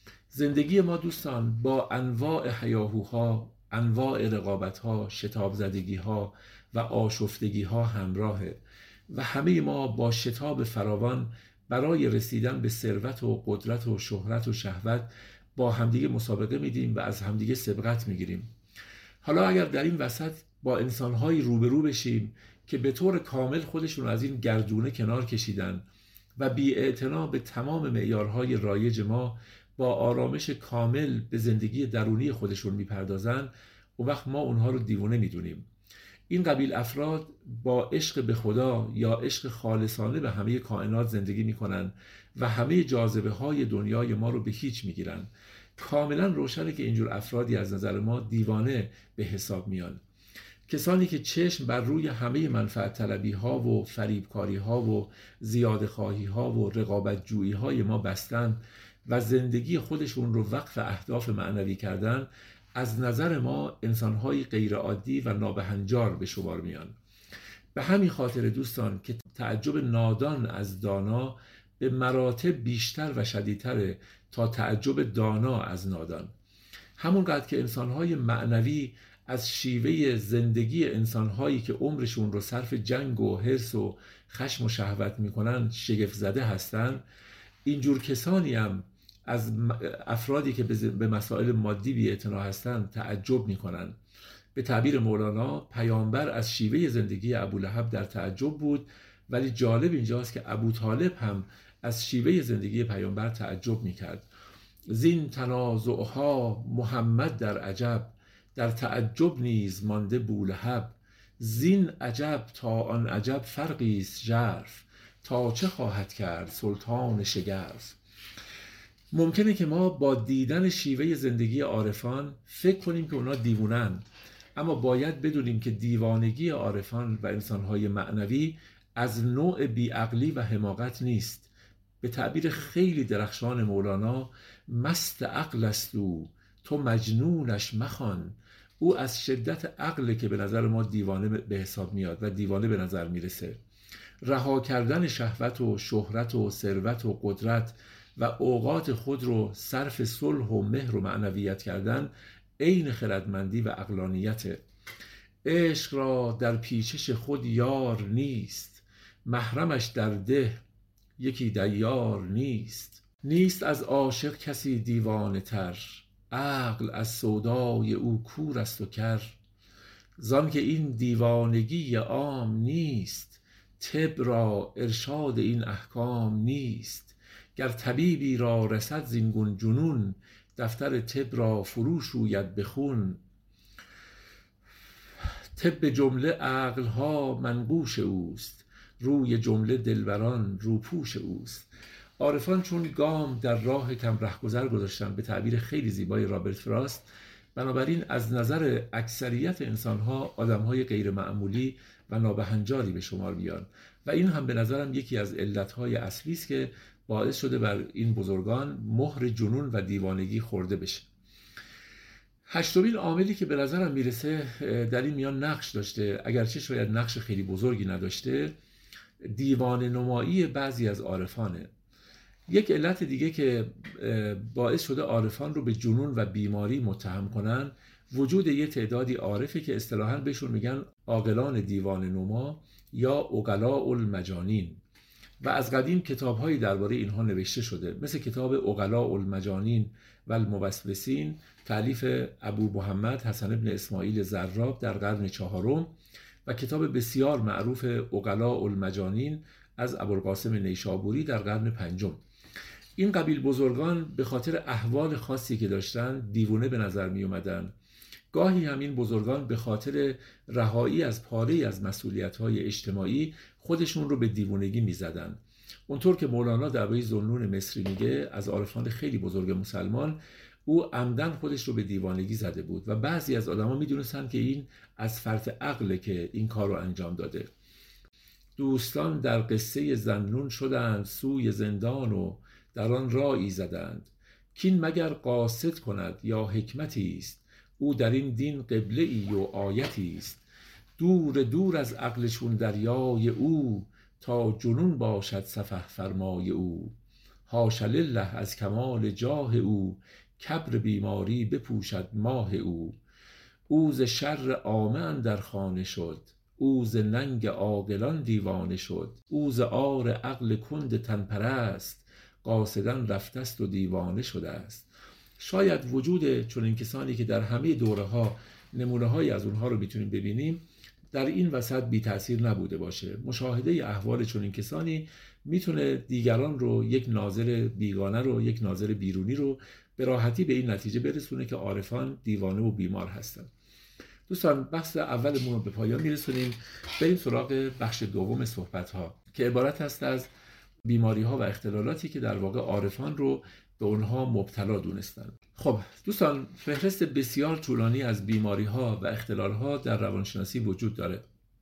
زندگی ما دوستان با انواع هیاهوها، انواع رقابتها، شتاب زدگیها و آشفتگیها همراهه و همه ما با شتاب فراوان برای رسیدن به ثروت و قدرت و شهرت و شهوت با همدیگه مسابقه میدیم و از همدیگه سبقت میگیریم. حالا اگر در این وسط با انسانهایی روبرو بشیم که به طور کامل خودشون از این گردونه کنار کشیدن و بی‌اعتنا به تمام معیارهای رایج ما با آرامش کامل به زندگی درونی خودشون میپردازن، اون وقت ما اونها رو دیوانه میدونیم. این قبیل افراد با عشق به خدا یا عشق خالصانه به همه کائنات زندگی میکنن و همه جاذبه های دنیای ما رو به هیچ میگیرن. کاملا روشنه که اینجور افرادی از نظر ما دیوانه به حساب میان. کسانی که چشم بر روی همه منفعت طلبی ها و فریبکاری ها و زیاده خواهی ها و رقابت جویی های ما بستن و زندگی خودشون رو وقف اهداف معنوی کردن، از نظر ما انسان‌های غیرعادی و نابهنجار به شمار میان. به همین خاطر دوستان که تعجب نادان از دانا به مراتب بیشتر و شدیدتره تا تعجب دانا از نادان. همونقدر که انسان‌های معنوی از شیوه زندگی انسان‌هایی که عمرشون رو صرف جنگ و حرص و خشم و شهوت میکنن شگفت زده هستن، اینجور کسانی هم از افرادی که به مسائل مادی بی‌اعتنا هستند تعجب میکنن. به تعبیر مولانا، پیامبر از شیوه زندگی ابولهب در تعجب بود، ولی جالب اینجاست که ابوطالب هم از شیوه زندگی پیامبر تعجب میکرد. زین تنازعها محمد در عجب، در تعجب نیز مانده بولهب. زین عجب تا آن عجب فرقی است ژرف، تا چه خواهد کرد سلطان شگرف. ممکنه که ما با دیدن شیوه زندگی عارفان فکر کنیم که اونا دیوونن، اما باید بدونیم که دیوانگی عارفان و انسانهای معنوی از نوع بیعقلی و حماقت نیست. به تعبیر خیلی درخشان مولانا، مست عقل است او، تو مجنونش مخوان. او از شدت عقل که به نظر ما دیوانه به حساب میاد و دیوانه به نظر میرسه. رها کردن شهوت و شهرت و ثروت و قدرت و اوقات خود رو صرف صلح و مهر و معنویت کردن عین خردمندی و عقلانیته. عشق را در پیچش خود یار نیست، محرمش در ده یکی دیار نیست. نیست از عاشق کسی دیوانه تر، عقل از سودای او کور است و کر. زان که این دیوانگی عام نیست، طب را ارشاد این احکام نیست. گر طبیبی را رسد زین گون جنون، دفتر طب را فروش روید به خون. طب جمله عقلها منقوش اوست، روی جمله دلبران روپوش اوست. عارفان چون گام در راه کم رهگذر گذاشتن، به تعبیر خیلی زیبای رابرت فراست، بنابراین از نظر اکثریت انسانها آدمهای غیر معمولی و نابهنجاری به شمار میان و این هم به نظرم یکی از علتهای اصلی است که باعث شده بر این بزرگان مهر جنون و دیوانگی خورده بشه. هشتمین عاملی که به نظرم میرسه در این میان نقش داشته، اگرچه شاید نقش خیلی بزرگی نداشته، دیوانه نمایی بعضی از عارفانه. یک علت دیگه که باعث شده عارفان رو به جنون و بیماری متهم کنن، وجود یه تعدادی عارفه که اصطلاحاً بهشون میگن عاقلان دیوانه نما یا عقلاء المجانین و از قدیم کتاب‌هایی درباره اینها نوشته شده، مثل کتاب عقلاء المجانین و الموسوسین تألیف ابو محمد حسن بن اسماعیل زراب در قرن چهارم و کتاب بسیار معروف عقلاء المجانین از ابوالقاسم نیشابوری در قرن پنجم. این قبیل بزرگان به خاطر احوال خاصی که داشتن دیوانه به نظر می اومدن. گاهی همین بزرگان به خاطر رهایی از پاره‌ای از مسئولیت‌های اجتماعی خودشون رو به دیوانگی می‌زدن. اونطور که مولانا درباره ذوالنون مصری میگه، از عارفان خیلی بزرگ مسلمان، او عمدن خودش رو به دیوانگی زده بود و بعضی از آدما می‌دونستن که این از فرط عقله که این کار رو انجام داده. دوستان در قصه ذوالنون شدند سوی زندان و در آن رایی زدند، کین مگر قاصد کند یا حکمتی است، او در این دین قبله ای و آیتی است. دور دور از عقل چون دریای او، تا جنون باشد سفه فرمای او. حاش لله از کمال جاه او، کبر بیماری بپوشد ماه او. او ز شر عامه اندر خانه شد، او ز ننگ عاقلان دیوانه شد. او ز عار عقل کند تن پرست، قاصدا رفته است و دیوانه شده است. شاید وجود چون این کسانی که در همه دوره ها نمونه های از اونها رو میتونیم ببینیم در این وسط بی تأثیر نبوده باشه. مشاهده احوال چون این کسانی میتونه دیگران رو، یک ناظر بیگانه رو، یک ناظر بیرونی رو به راحتی به این نتیجه برسونه که عارفان دیوانه و بیمار هستن. دوستان، بحث اولمون رو به پایان میرسونیم. بریم سراغ بخش دوم صحبت ها که عبارت هست از بیماری ها و اختلالاتی که در واقع عارفان رو به اونها مبتلا دونستن. خب دوستان، فهرست بسیار طولانی از بیماری ها و اختلال ها در روانشناسی وجود داره.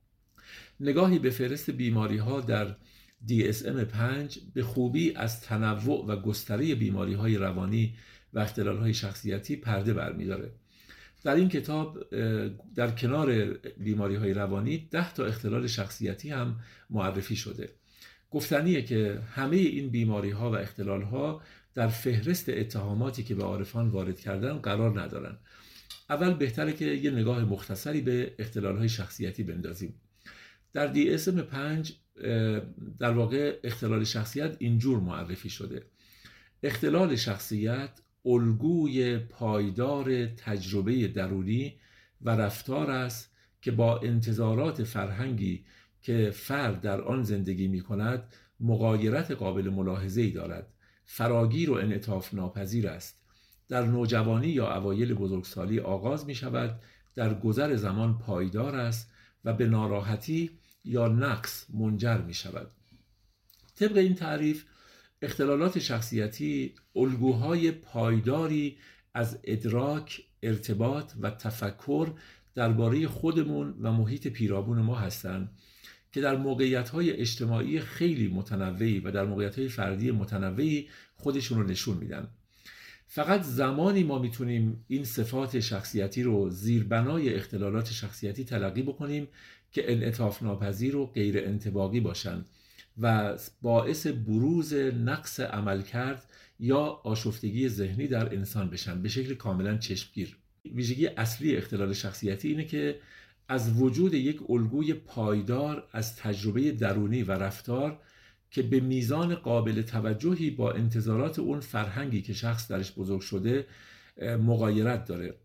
نگاهی به فهرست بیماری ها در دی اس ام پنج به خوبی از تنوع و گستره بیماری های روانی و اختلال های شخصیتی پرده برمی‌داره. در این کتاب در کنار بیماری های روانی ده تا اختلال شخصیتی هم معرفی شده. گفتنیه که همه این بیماری ها و اختلال ها در فهرست اتهاماتی که به عارفان وارد کردن قرار ندارن. اول بهتره که یه نگاه مختصری به اختلال های شخصیتی بندازیم. در دی اس ام پنج در واقع اختلال شخصیت اینجور معرفی شده: اختلال شخصیت الگوی پایدار تجربه درونی و رفتار است که با انتظارات فرهنگی که فرد در آن زندگی می کند مغایرت قابل ملاحظه‌ای دارد، فراگیر و انعطاف ناپذیر است. در نوجوانی یا اوایل بزرگسالی آغاز می شود، در گذر زمان پایدار است و به ناراحتی یا نقص منجر می شود. طبق این تعریف اختلالات شخصیتی الگوهای پایداری از ادراک، ارتباط و تفکر درباره خودمون و محیط پیرامون ما هستند که در موقعیت‌های اجتماعی خیلی متنوعی و در موقعیت‌های فردی متنوعی خودشون رو نشون میدن. فقط زمانی ما میتونیم این صفات شخصیتی رو زیربنای اختلالات شخصیتی تلقی بکنیم که انعطاف ناپذیر و غیر انطباقی باشن و باعث بروز نقص عملکرد یا آشفتگی ذهنی در انسان بشن به شکل کاملا چشمگیر. ویژگی اصلی اختلال شخصیتی اینه که از وجود یک الگوی پایدار از تجربه درونی و رفتار که به میزان قابل توجهی با انتظارات اون فرهنگی که شخص درش بزرگ شده مغایرت داره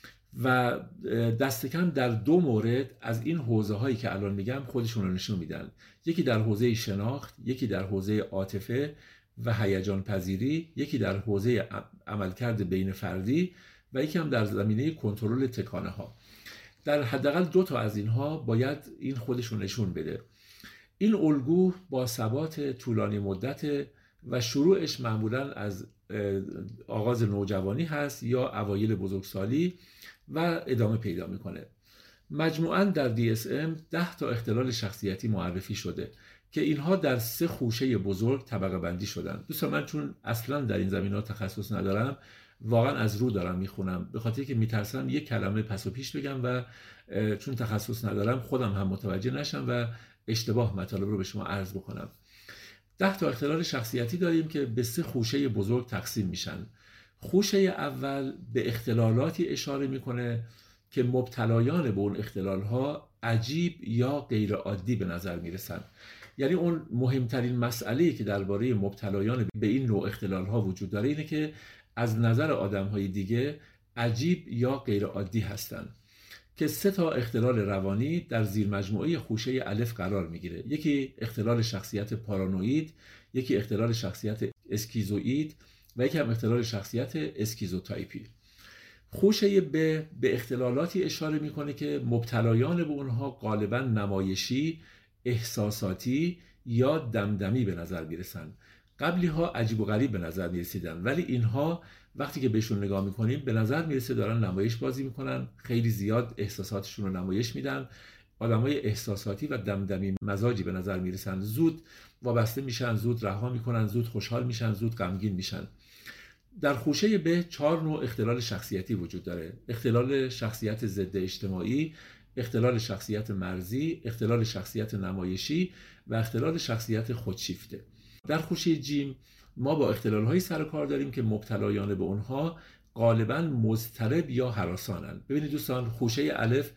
و دست کم در دو مورد از این حوزه هایی که الان میگم خودشون رو نشون میدن. یکی در حوزه شناخت، یکی در حوزه عاطفه و هیجان پذیری، یکی در حوزه عملکرد بین فردی و یکی هم در زمینه کنترل تکانه ها. در حداقل دو تا از اینها باید این خودشون نشون بده. این الگو با ثبات طولانی مدت و شروعش معمولاً از آغاز نوجوانی هست یا اوایل بزرگسالی و ادامه پیدا میکنه. مجموعاً در دی اس ام ده تا اختلال شخصیتی معرفی شده که اینها در سه خوشه بزرگ طبقه بندی شدن. دوستان من چون اصلاً در این زمینه‌ها تخصص ندارم واقعا از رو دارم میخونم به خاطر که میترسم یک کلمه پس و پیش بگم و چون تخصص ندارم خودم هم متوجه نشم و اشتباه مطالب رو به شما عرض بکنم. ده تا اختلال شخصیتی داریم که به سه خوشه بزرگ تقسیم میشن. خوشه اول به اختلالاتی اشاره میکنه که مبتلایان به اون اختلالها عجیب یا غیر عادی به نظر میرسن. یعنی اون مهمترین مسئله‌ای که درباره مبتلایان به این نوع اختلالها وجود داره اینه که از نظر آدم‌های دیگه عجیب یا غیر عادی هستند که سه تا اختلال روانی در زیر مجموعه خوشه الف قرار میگیره. یکی اختلال شخصیت پارانوید، یکی اختلال شخصیت اسکیزوئید و یکی هم اختلال شخصیت اسکیزوتایپی. خوشه ب به اختلالاتی اشاره میکنه که مبتلایان به اونها غالبا نمایشی، احساساتی یا دمدمی به نظر میرسن. قبلی ها عجیب و غریب به نظر میرسیدن ولی اینها وقتی که بهشون نگاه میکنیم به نظر میرسه دارن نمایش بازی میکنن، خیلی زیاد احساساتشون رو نمایش میدن. آدمای احساساتی و دمدمی مزاجی به نظر میرسن، زود وابسته میشن، زود رها میکنن، زود خوشحال میشن، زود غمگین میشن. در خوشه ب چهار نوع اختلال شخصیتی وجود داره: اختلال شخصیت ضد اجتماعی، اختلال شخصیت مرزی، اختلال شخصیت نمایشی و اختلال شخصیت خودشیفته. در خوشه جیم ما با اختلال‌های سر کار داریم که مبتلایان به اونها غالباً مضطرب یا هراسانن. ببینید دوستان، خوشه الف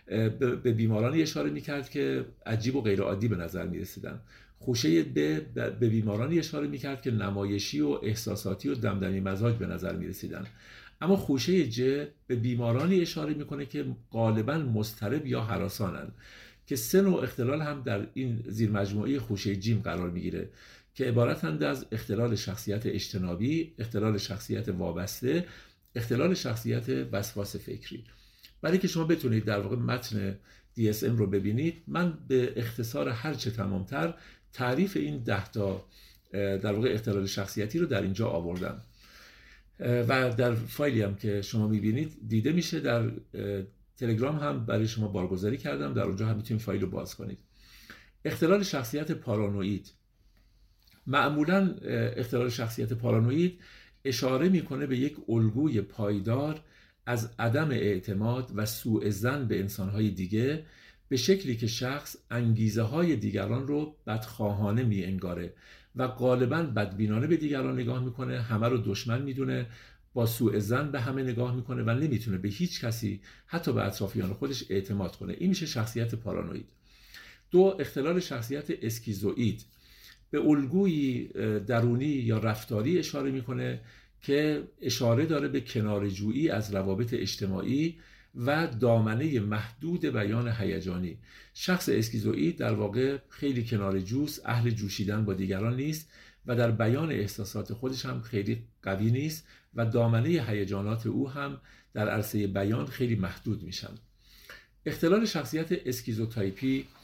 به بیمارانی اشاره می‌کرد که عجیب و غیر عادی به نظر می‌رسیدن. خوشه ب به بیمارانی اشاره می‌کرد که نمایشی و احساساتی و دمدمی مزاج به نظر می‌رسیدن. اما خوشه ج به بیمارانی اشاره می‌کنه که غالباً مضطرب یا هراسانن که سه نوع اختلال هم در این زیر مجموعه خوشه جیم قرار می‌گیره که عبارتند از اختلال شخصیت اجتنابی، اختلال شخصیت وابسته، اختلال شخصیت وسواس فکری. برای که شما بتونید در واقع متن دی اس ام رو ببینید، من به اختصار هرچه تمامتر تعریف این ده تا در واقع اختلال شخصیتی رو در اینجا آوردم و در فایلی هم که شما میبینید دیده میشه. در تلگرام هم برای شما بارگذاری کردم، در اونجا هم میتونید فایل رو باز کنید. اختلال شخصیت پارانوید. معمولاً اختلال شخصیت پارانوید اشاره میکنه به یک الگوی پایدار از عدم اعتماد و سوء ظن به انسانهای دیگه به شکلی که شخص انگیزه های دیگران رو بدخواهانه می انگاره و غالباً بدبینانه به دیگران نگاه میکنه، همه رو دشمن میدونه، با سوء ظن به همه نگاه میکنه و نمیتونه به هیچ کسی حتی به اطرافیان خودش اعتماد کنه. این میشه شخصیت پارانوید. دو، اختلال شخصیت اسکیزوئید به الگویی درونی یا رفتاری اشاره میکنه که اشاره داره به کناره‌جویی از روابط اجتماعی و دامنه محدود بیان هیجانی. شخص اسکیزوئید در واقع خیلی کناره‌جوست، اهل جوشیدن با دیگران نیست و در بیان احساسات خودش هم خیلی قوی نیست و دامنه هیجانات او هم در عرصه بیان خیلی محدود میشن. اختلال شخصیت اسکیزوتایپی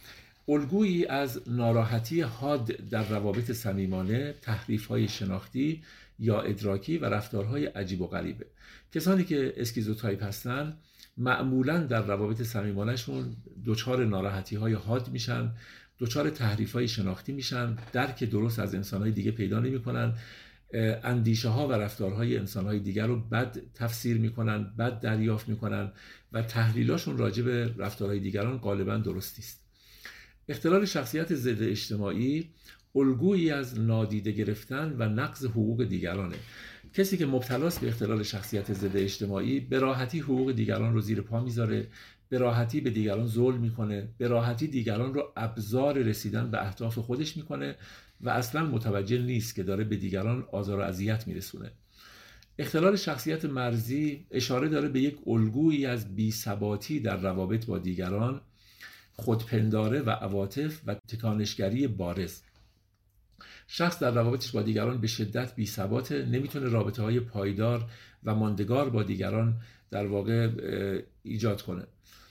الگویی از ناراحتی حاد در روابط صمیمانه، تحریف‌های شناختی یا ادراکی و رفتارهای عجیب و غریبه. کسانی که اسکیزوتایپ هستن معمولاً در روابط صمیمانه‌شون دچار ناراحتی‌های حاد میشن، دچار تحریف‌های شناختی میشن، درک درست از انسان‌های دیگه پیدا نمی‌کنن، اندیشه ها و رفتارهای انسان‌های دیگر رو بد تفسیر می‌کنن، بد دریافت می‌کنن و تحلیلاشون راجع به رفتارهای دیگران غالباً درست نیست. اختلال شخصیت ضد اجتماعی الگویی از نادیده گرفتن و نقض حقوق دیگرانه. کسی که مبتلاست به اختلال شخصیت ضد اجتماعی به راحتی حقوق دیگران رو زیر پا میذاره، به راحتی به دیگران ظلم میکنه، به راحتی دیگران رو ابزار رسیدن به اهداف خودش میکنه و اصلا متوجه نیست که داره به دیگران آزار و اذیت میرسونه. اختلال شخصیت مرزی اشاره داره به یک الگویی از بی‌ثباتی در روابط با دیگران، خودپنداره و عواطف و تکانشگری بارز. شخص در روابطش با دیگران به شدت بی‌ثباته، نمیتونه رابطه های پایدار و ماندگار با دیگران در واقع ایجاد کنه.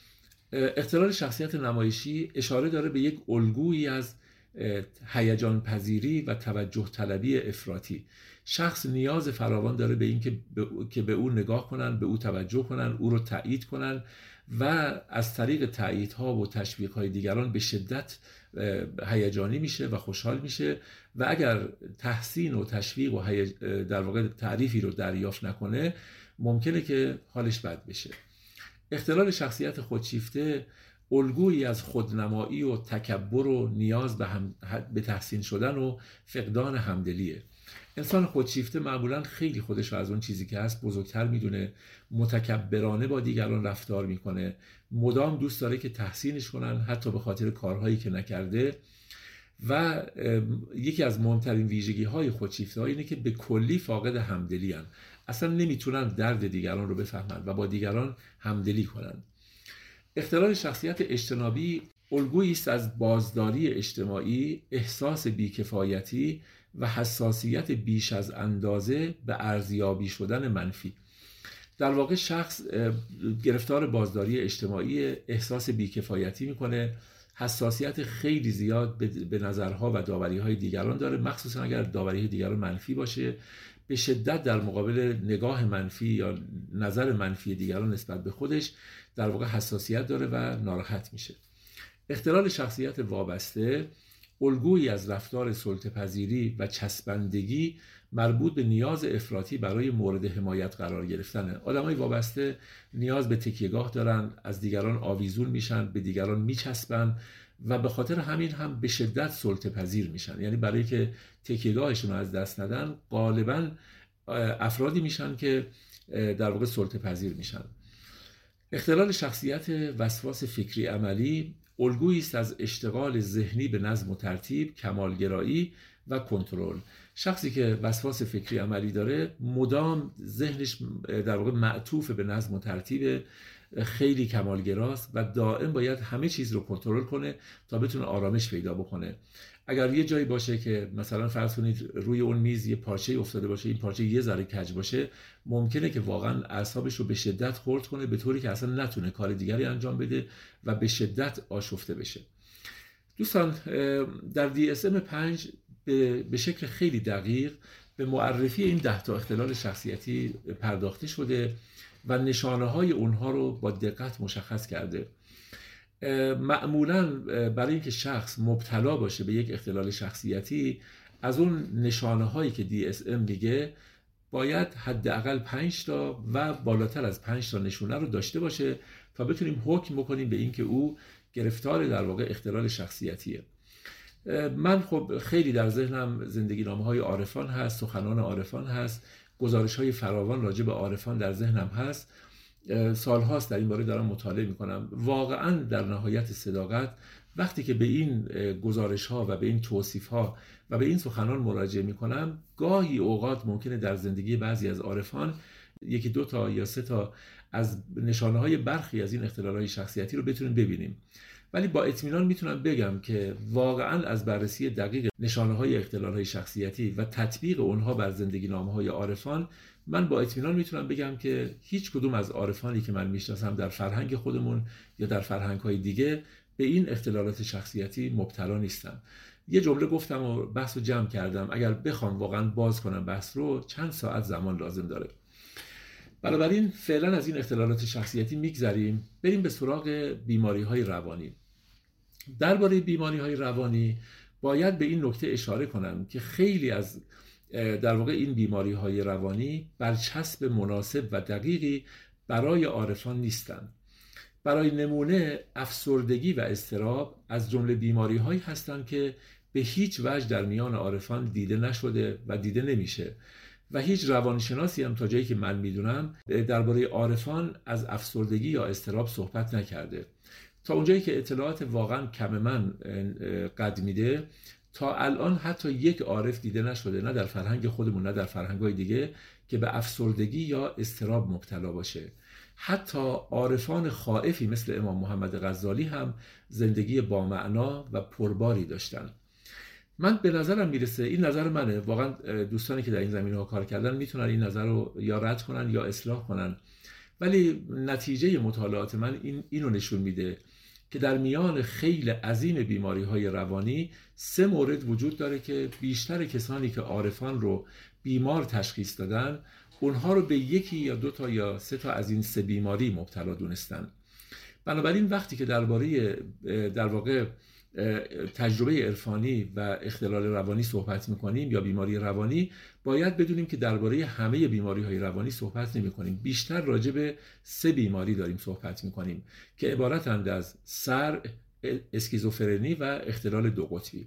اختلال شخصیت نمایشی اشاره داره به یک الگویی از هیجان پذیری و توجه طلبی افراطی. شخص نیاز فراوان داره به این که که به او نگاه کنن، به او توجه کنن، او رو تایید کنن و از طریق تاییدها و تشویق‌های دیگران به شدت هیجانی میشه و خوشحال میشه و اگر تحسین و تشویق و در واقع تعریفی رو دریافت نکنه ممکنه که حالش بد بشه. اختلال شخصیت خودشیفته الگویی از خودنمایی و تکبر و نیاز به, هم... به تحسین شدن و فقدان همدلیه. انسان خودشیفته معمولاً خیلی خودش رو از اون چیزی که هست بزرگتر میدونه، متکبرانه با دیگران رفتار میکنه، مدام دوست داره که تحسینش کنن حتی به خاطر کارهایی که نکرده و یکی از مهمترین ویژگی های خودشیفته ها اینه که به کلی فاقد همدلی هن. اصلا نمیتونن درد دیگران رو بفهمن و با دیگران همدلی کنن. اختلال شخصیت اجتنابی الگویی است از بازداری اجتماعی، احساس بیکفایتی و حساسیت بیش از اندازه به ارزیابی شدن منفی. در واقع شخص گرفتار بازداری اجتماعی، احساس بیکفایتی میکنه، حساسیت خیلی زیاد به نظرها و داوریهای دیگران داره، مخصوصا اگر داوری دیگران منفی باشه، به شدت در مقابل نگاه منفی یا نظر منفی دیگران نسبت به خودش در واقع حساسیت داره و ناراحت میشه. اختلال شخصیت وابسته الگویی از رفتار سلطه‌پذیری و چسبندگی مربوط به نیاز افراطی برای مورد حمایت قرار گرفتنه. آدمای وابسته نیاز به تکیهگاه دارن، از دیگران آویزون میشن، به دیگران میچسبن و به خاطر همین هم به شدت سلطه‌پذیر میشن. یعنی برای که تکیهگاهشون رو از دست ندن غالباً افرادی میشن که در واقع سلطه‌پذیر میشن. اختلال شخصیت وسواس فکری عملی الگویی است از اشتغال ذهنی به نظم و ترتیب، کمالگرایی و کنترل. شخصی که وسواس فکری عملی داره مدام ذهنش در واقع معطوف به نظم و ترتیب، خیلی کمالگراست و دائم باید همه چیز رو کنترل کنه تا بتونه آرامش پیدا بکنه. اگر یه جایی باشه که مثلا فرض کنید روی اون میز یه پارچه افتاده باشه، این پارچه یه ذره کج باشه، ممکنه که واقعا اعصابش رو به شدت خرد کنه به طوری که اصلا نتونه کار دیگری انجام بده و به شدت آشفته بشه. دوستان، در دی اس ام پنج به شکل خیلی دقیق به معرفی این ده تا اختلال شخصیتی پرداخته شده و نشانه های اونها رو با دقت مشخص کرده. معمولاً برای اینکه شخص مبتلا باشه به یک اختلال شخصیتی، از اون نشانه هایی که دی اس ام میگه باید حداقل پنج تا و بالاتر از پنج تا نشونه رو داشته باشه تا بتونیم حکم بکنیم به اینکه او گرفتار در واقع اختلال شخصیتیه. من خب خیلی در ذهنم زندگی نامه های عارفان هست، سخنان عارفان هست، گزارش های فراوان راجع به عارفان در ذهنم هست. سالهاست در این باره دارم مطالعه میکنم. واقعا در نهایت صداقت وقتی که به این گزارش ها و به این توصیف ها و به این سخنان مراجعه میکنم، گاهی اوقات ممکنه در زندگی بعضی از عارفان یکی دو تا یا سه تا از نشانه های برخی از این اختلال های شخصیتی رو بتونیم ببینیم، ولی با اطمینان میتونم بگم که واقعا از بررسی دقیق نشانه های اختلال های شخصیتی و تطبیق اونها بر زندگی نامه های عارفان، من با اطمینان میتونم بگم که هیچ کدوم از عارفانی که من میشناسم در فرهنگ خودمون یا در فرهنگ های دیگه به این اختلالات شخصیتی مبتلا نیستن. یه جمله گفتم و بحث رو جمع کردم، اگر بخوام واقعا باز کنم بحث رو چند ساعت زمان لازم داره. بنابراین فعلا از این اختلالات شخصیتی میگذریم، بریم به سراغ بیماری‌های روانی. درباره بیماری‌های روانی باید به این نکته اشاره کنم که خیلی از در واقع این بیماری‌های روانی برچسب مناسب و دقیقی برای عارفان نیستند. برای نمونه افسردگی و اضطراب از جمله بیماری‌هایی هستند که به هیچ وجه در میان عارفان دیده نشده و دیده نمیشه و هیچ روانشناسی هم تا جایی که من میدونم درباره عارفان از افسردگی یا اضطراب صحبت نکرده. تا اونجایی که اطلاعات واقعا کم من قد میده، تا الان حتی یک عارف دیده نشده، نه در فرهنگ خودمون نه در فرهنگ‌های دیگه، که به افسردگی یا اضطراب مبتلا باشه. حتی عارفان خائفی مثل امام محمد غزالی هم زندگی با معنا و پرباری داشتن. من به نظرم میرسه، این نظر منه، واقعا دوستانی که در این زمینه ها کار کردن میتونن این نظر رو یا رد کنن یا اصلاح کنن، ولی نتیجه مطالعات من این اینو نشون میده که در میان خیلی عظیم بیماری های روانی سه مورد وجود داره که بیشتر کسانی که عارفان رو بیمار تشخیص دادن اونها رو به یکی یا دو تا یا سه تا از این سه بیماری مبتلا دونستن. بنابراین وقتی که درباره در واقع تجربه عرفانی و اختلال روانی صحبت میکنیم یا بیماری روانی، باید بدونیم که درباره همه بیماری های روانی صحبت نمی کنیم. بیشتر راجع به سه بیماری داریم صحبت میکنیم که عبارتند از سر، اسکیزوفرنی و اختلال دو قطبی.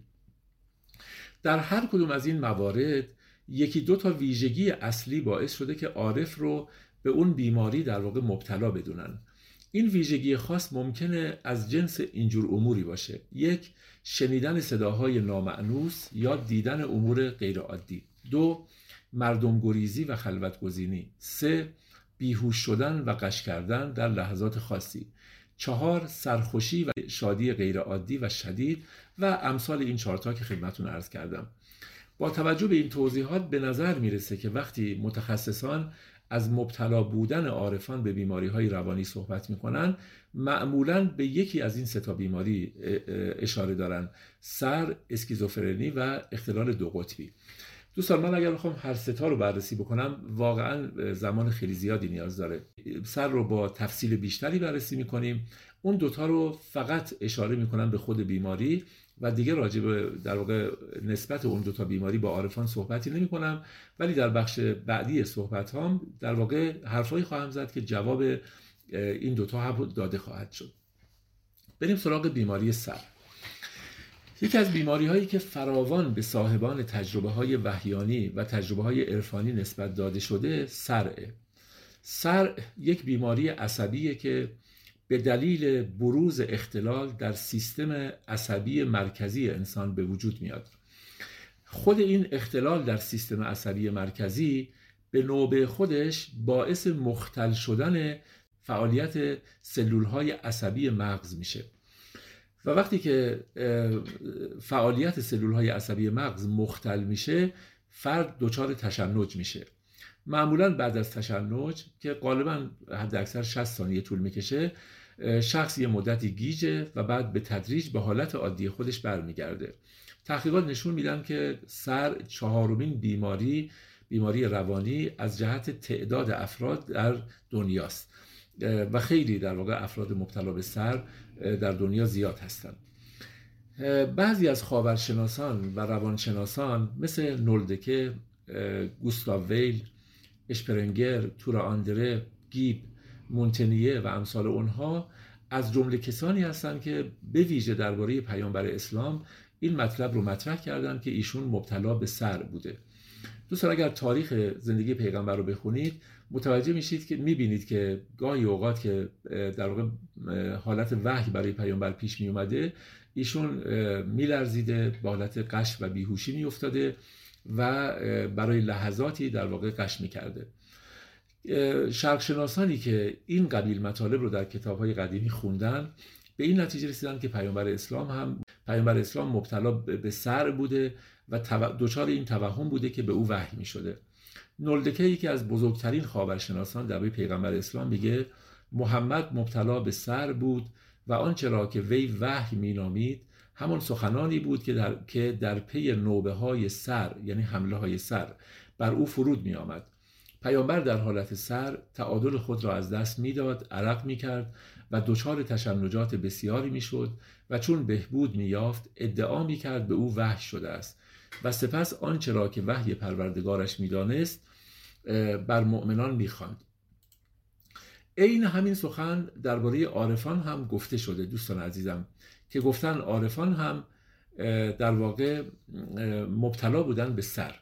در هر کدوم از این موارد یکی دو تا ویژگی اصلی باعث شده که عارف رو به اون بیماری در واقع مبتلا بدونن. این ویژگی خاص ممکنه از جنس اینجور اموری باشه: یک، شنیدن صداهای نامأنوس یا دیدن امور غیرعادی. دو، مردم گریزی و خلوت گزینی. سه، بیهوش شدن و غش کردن در لحظات خاصی. چهار، سرخوشی و شادی غیرعادی و شدید و امثال این چهارتا که خدمتتون عرض کردم. با توجه به این توضیحات به نظر میرسه که وقتی متخصصان از مبتلا بودن عارفان به بیماری‌های روانی صحبت می‌کنن، معمولاً به یکی از این سه تا بیماری اشاره دارن: سر، اسکیزوفرنی و اختلال دو قطبی. دوستان، من اگر بخوام هر سه تا رو بررسی بکنم واقعاً زمان خیلی زیادی نیاز داره. سر رو با تفصیل بیشتری بررسی می‌کنیم، اون دوتا رو فقط اشاره می‌کنم به خود بیماری و دیگه راجع به در واقع نسبت اون دو تا بیماری با عارفان صحبتی نمی کنم، ولی در بخش بعدی صحبت هام در واقع حرفایی خواهم زد که جواب این دو تا هم داده خواهد شد. بریم سراغ بیماری سر. یکی از بیماری هایی که فراوان به صاحبان تجربه های وحیانی و تجربه های عرفانی نسبت داده شده سرعه. سر یک بیماری عصبیه که به دلیل بروز اختلال در سیستم عصبی مرکزی انسان به وجود میاد. خود این اختلال در سیستم عصبی مرکزی به نوبه خودش باعث مختل شدن فعالیت سلولهای عصبی مغز میشه و وقتی که فعالیت سلولهای عصبی مغز مختل میشه، فرد دچار تشنج میشه. معمولاً بعد از تشنج که غالباً حد اکثر شصت ثانیه طول میکشه، شخص یه مدتی گیجه و بعد به تدریج به حالت عادی خودش برمیگرده. تحقیقات نشون میدن که سر چهارمین بیماری بیماری روانی از جهت تعداد افراد در دنیاست و خیلی در واقع افراد مبتلا به سر در دنیا زیاد هستند. بعضی از خاورشناسان و روانشناسان مثل نولدکه، گوستاو ویل، اشپرنگر، تورا آندره، گیب، مونتنیه و امثال اونها از جمله کسانی هستند که به ویژه درباره پیامبر اسلام این مطلب رو مطرح کردن که ایشون مبتلا به سر بوده. دوستان، اگر تاریخ زندگی پیغمبر رو بخونید متوجه میشید که میبینید که گاهی اوقات که در واقع حالت وحی برای پیامبر پیش می اومده، ایشون میلرزیده، به حالت غش و بیهوشی میافتاده و برای لحظاتی در واقع غش میکرده. شرقشناسانی که این قبیل مطالب رو در کتاب‌های قدیمی خوندن به این نتیجه رسیدن که پیامبر اسلام هم پیامبر اسلام مبتلا به سر بوده و دچار این توهم بوده که به او وحی می‌شده. نولدکه، یکی از بزرگترین خاورشناسان درباره پیغمبر اسلام، میگه محمد مبتلا به سر بود و آنچه را که وی وحی مینامید همان سخنانی بود که در, که در پی نوبه های سر، یعنی حمله های سر بر او فرود می آمد. پیامبر در حالت سر تعادل خود را از دست میداد، عرق میکرد و دچار تشنجات بسیاری میشد و چون بهبود مییافت ادعا میکرد به او وحی شده است و سپس آنچه را که وحی پروردگارش میدانست بر مؤمنان میخواند. عین همین سخن درباره عارفان هم گفته شده دوستان عزیزم، که گفتن عارفان هم در واقع مبتلا بودن به سر.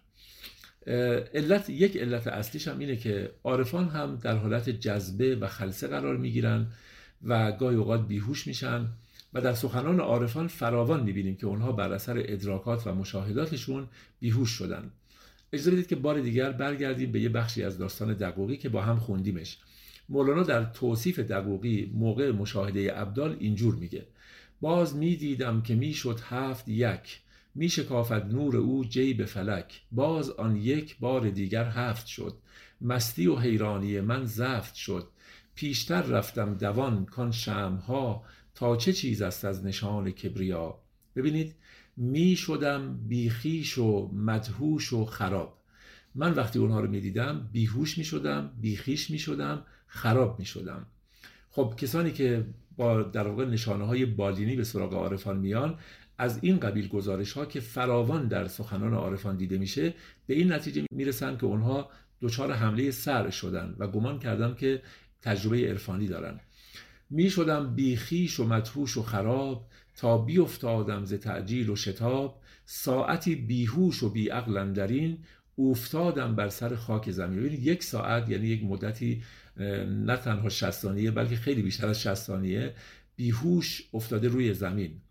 علت یک علت اصلیش هم اینه که عارفان هم در حالت جذبه و خلسه قرار میگیرن و گاهی اوقات بیهوش میشن و در سخنان عارفان فراوان میبینیم که اونها بر اثر ادراکات و مشاهداتشون بیهوش شدن. اجازه بدید که بار دیگر برگردیم به یه بخشی از داستان دقوقی که با هم خوندیمش. مولانا در توصیف دقوقی موقع مشاهده ابدال اینجور میگه: باز میدیدم که میشد هفت یک، می شکافت نور او جیب فلک، باز آن یک بار دیگر هفت شد، مستی و حیرانی من زفت شد، پیشتر رفتم دوان کان شمعها، تا چه چیز است از نشان کبریا. ببینید، می شدم بیخیش و مدهوش و خراب. من وقتی اونها رو می دیدم بیهوش می شدم، بیخیش می شدم، خراب می شدم. خب کسانی که با در واقع نشانه های بالینی به سراغ عارفان میان، از این قبیل گزارش ها که فراوان در سخنان عارفان دیده میشه، به این نتیجه میرسن که اونها دچار حمله سر شدن و گمان کردن که تجربه عرفانی دارن. می شدم بیخیش و مدهوش و خراب، تا بی افتادم ز تعجیل و شتاب، ساعتی بیهوش و بی عقل اندرین، افتادم بر سر خاک زمین. ببینید یک ساعت یعنی یک مدتی نه تنها شصت ثانیه بلکه خیلی بیشتر از شصت ثانیه بیهوش افتاده روی زمین.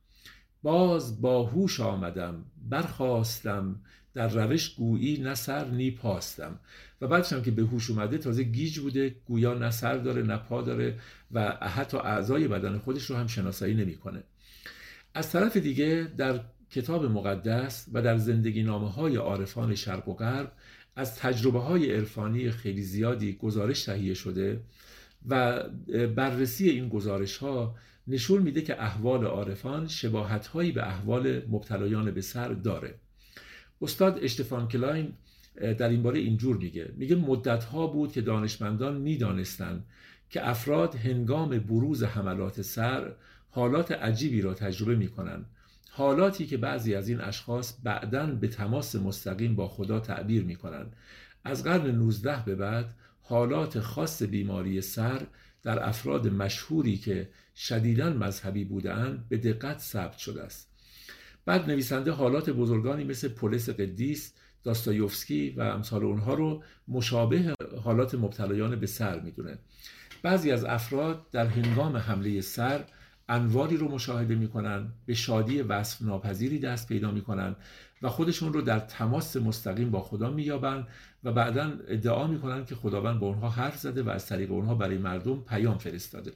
باز با هوش آمدم برخاستم، در روش گویی نه سر نی پاستم. و بعدش هم که به هوش اومده تازه گیج بوده، گویا نه سر داره نه پا داره و حتی اعضای بدن خودش رو هم شناسایی نمیکنه. از طرف دیگه در کتاب مقدس و در زندگی نامه های عارفان شرق و غرب از تجربه های عرفانی خیلی زیادی گزارش تهیه شده و بررسی این گزارش ها نشون میده که احوال عارفان شباهت هایی به احوال مبتلایان به سر داره. استاد اشتفان کلاین در این باره اینجور میگه میگه مدت ها بود که دانشمندان میدانستند که افراد هنگام بروز حملات سر حالات عجیبی را تجربه میکنند، حالاتی که بعضی از این اشخاص بعداً به تماس مستقیم با خدا تعبیر میکنند. از قرن نوزده به بعد حالات خاص بیماری سر در افراد مشهوری که شدیداً مذهبی بودند به دقت ثبت شده است. بعد نویسنده حالات بزرگانی مثل پولس قدیس، داستایوفسکی و امثال اونها رو مشابه حالات مبتلایان به سر میدونه. بعضی از افراد در هنگام حمله سر انواری رو مشاهده میکنن، به شادی وصف ناپذیری دست پیدا میکنن و خودشون رو در تماس مستقیم با خدا مییابن و بعداً ادعا میکنن که خداوند با اونها حرف زده و از طریق اونها برای مردم پیام فرستاده.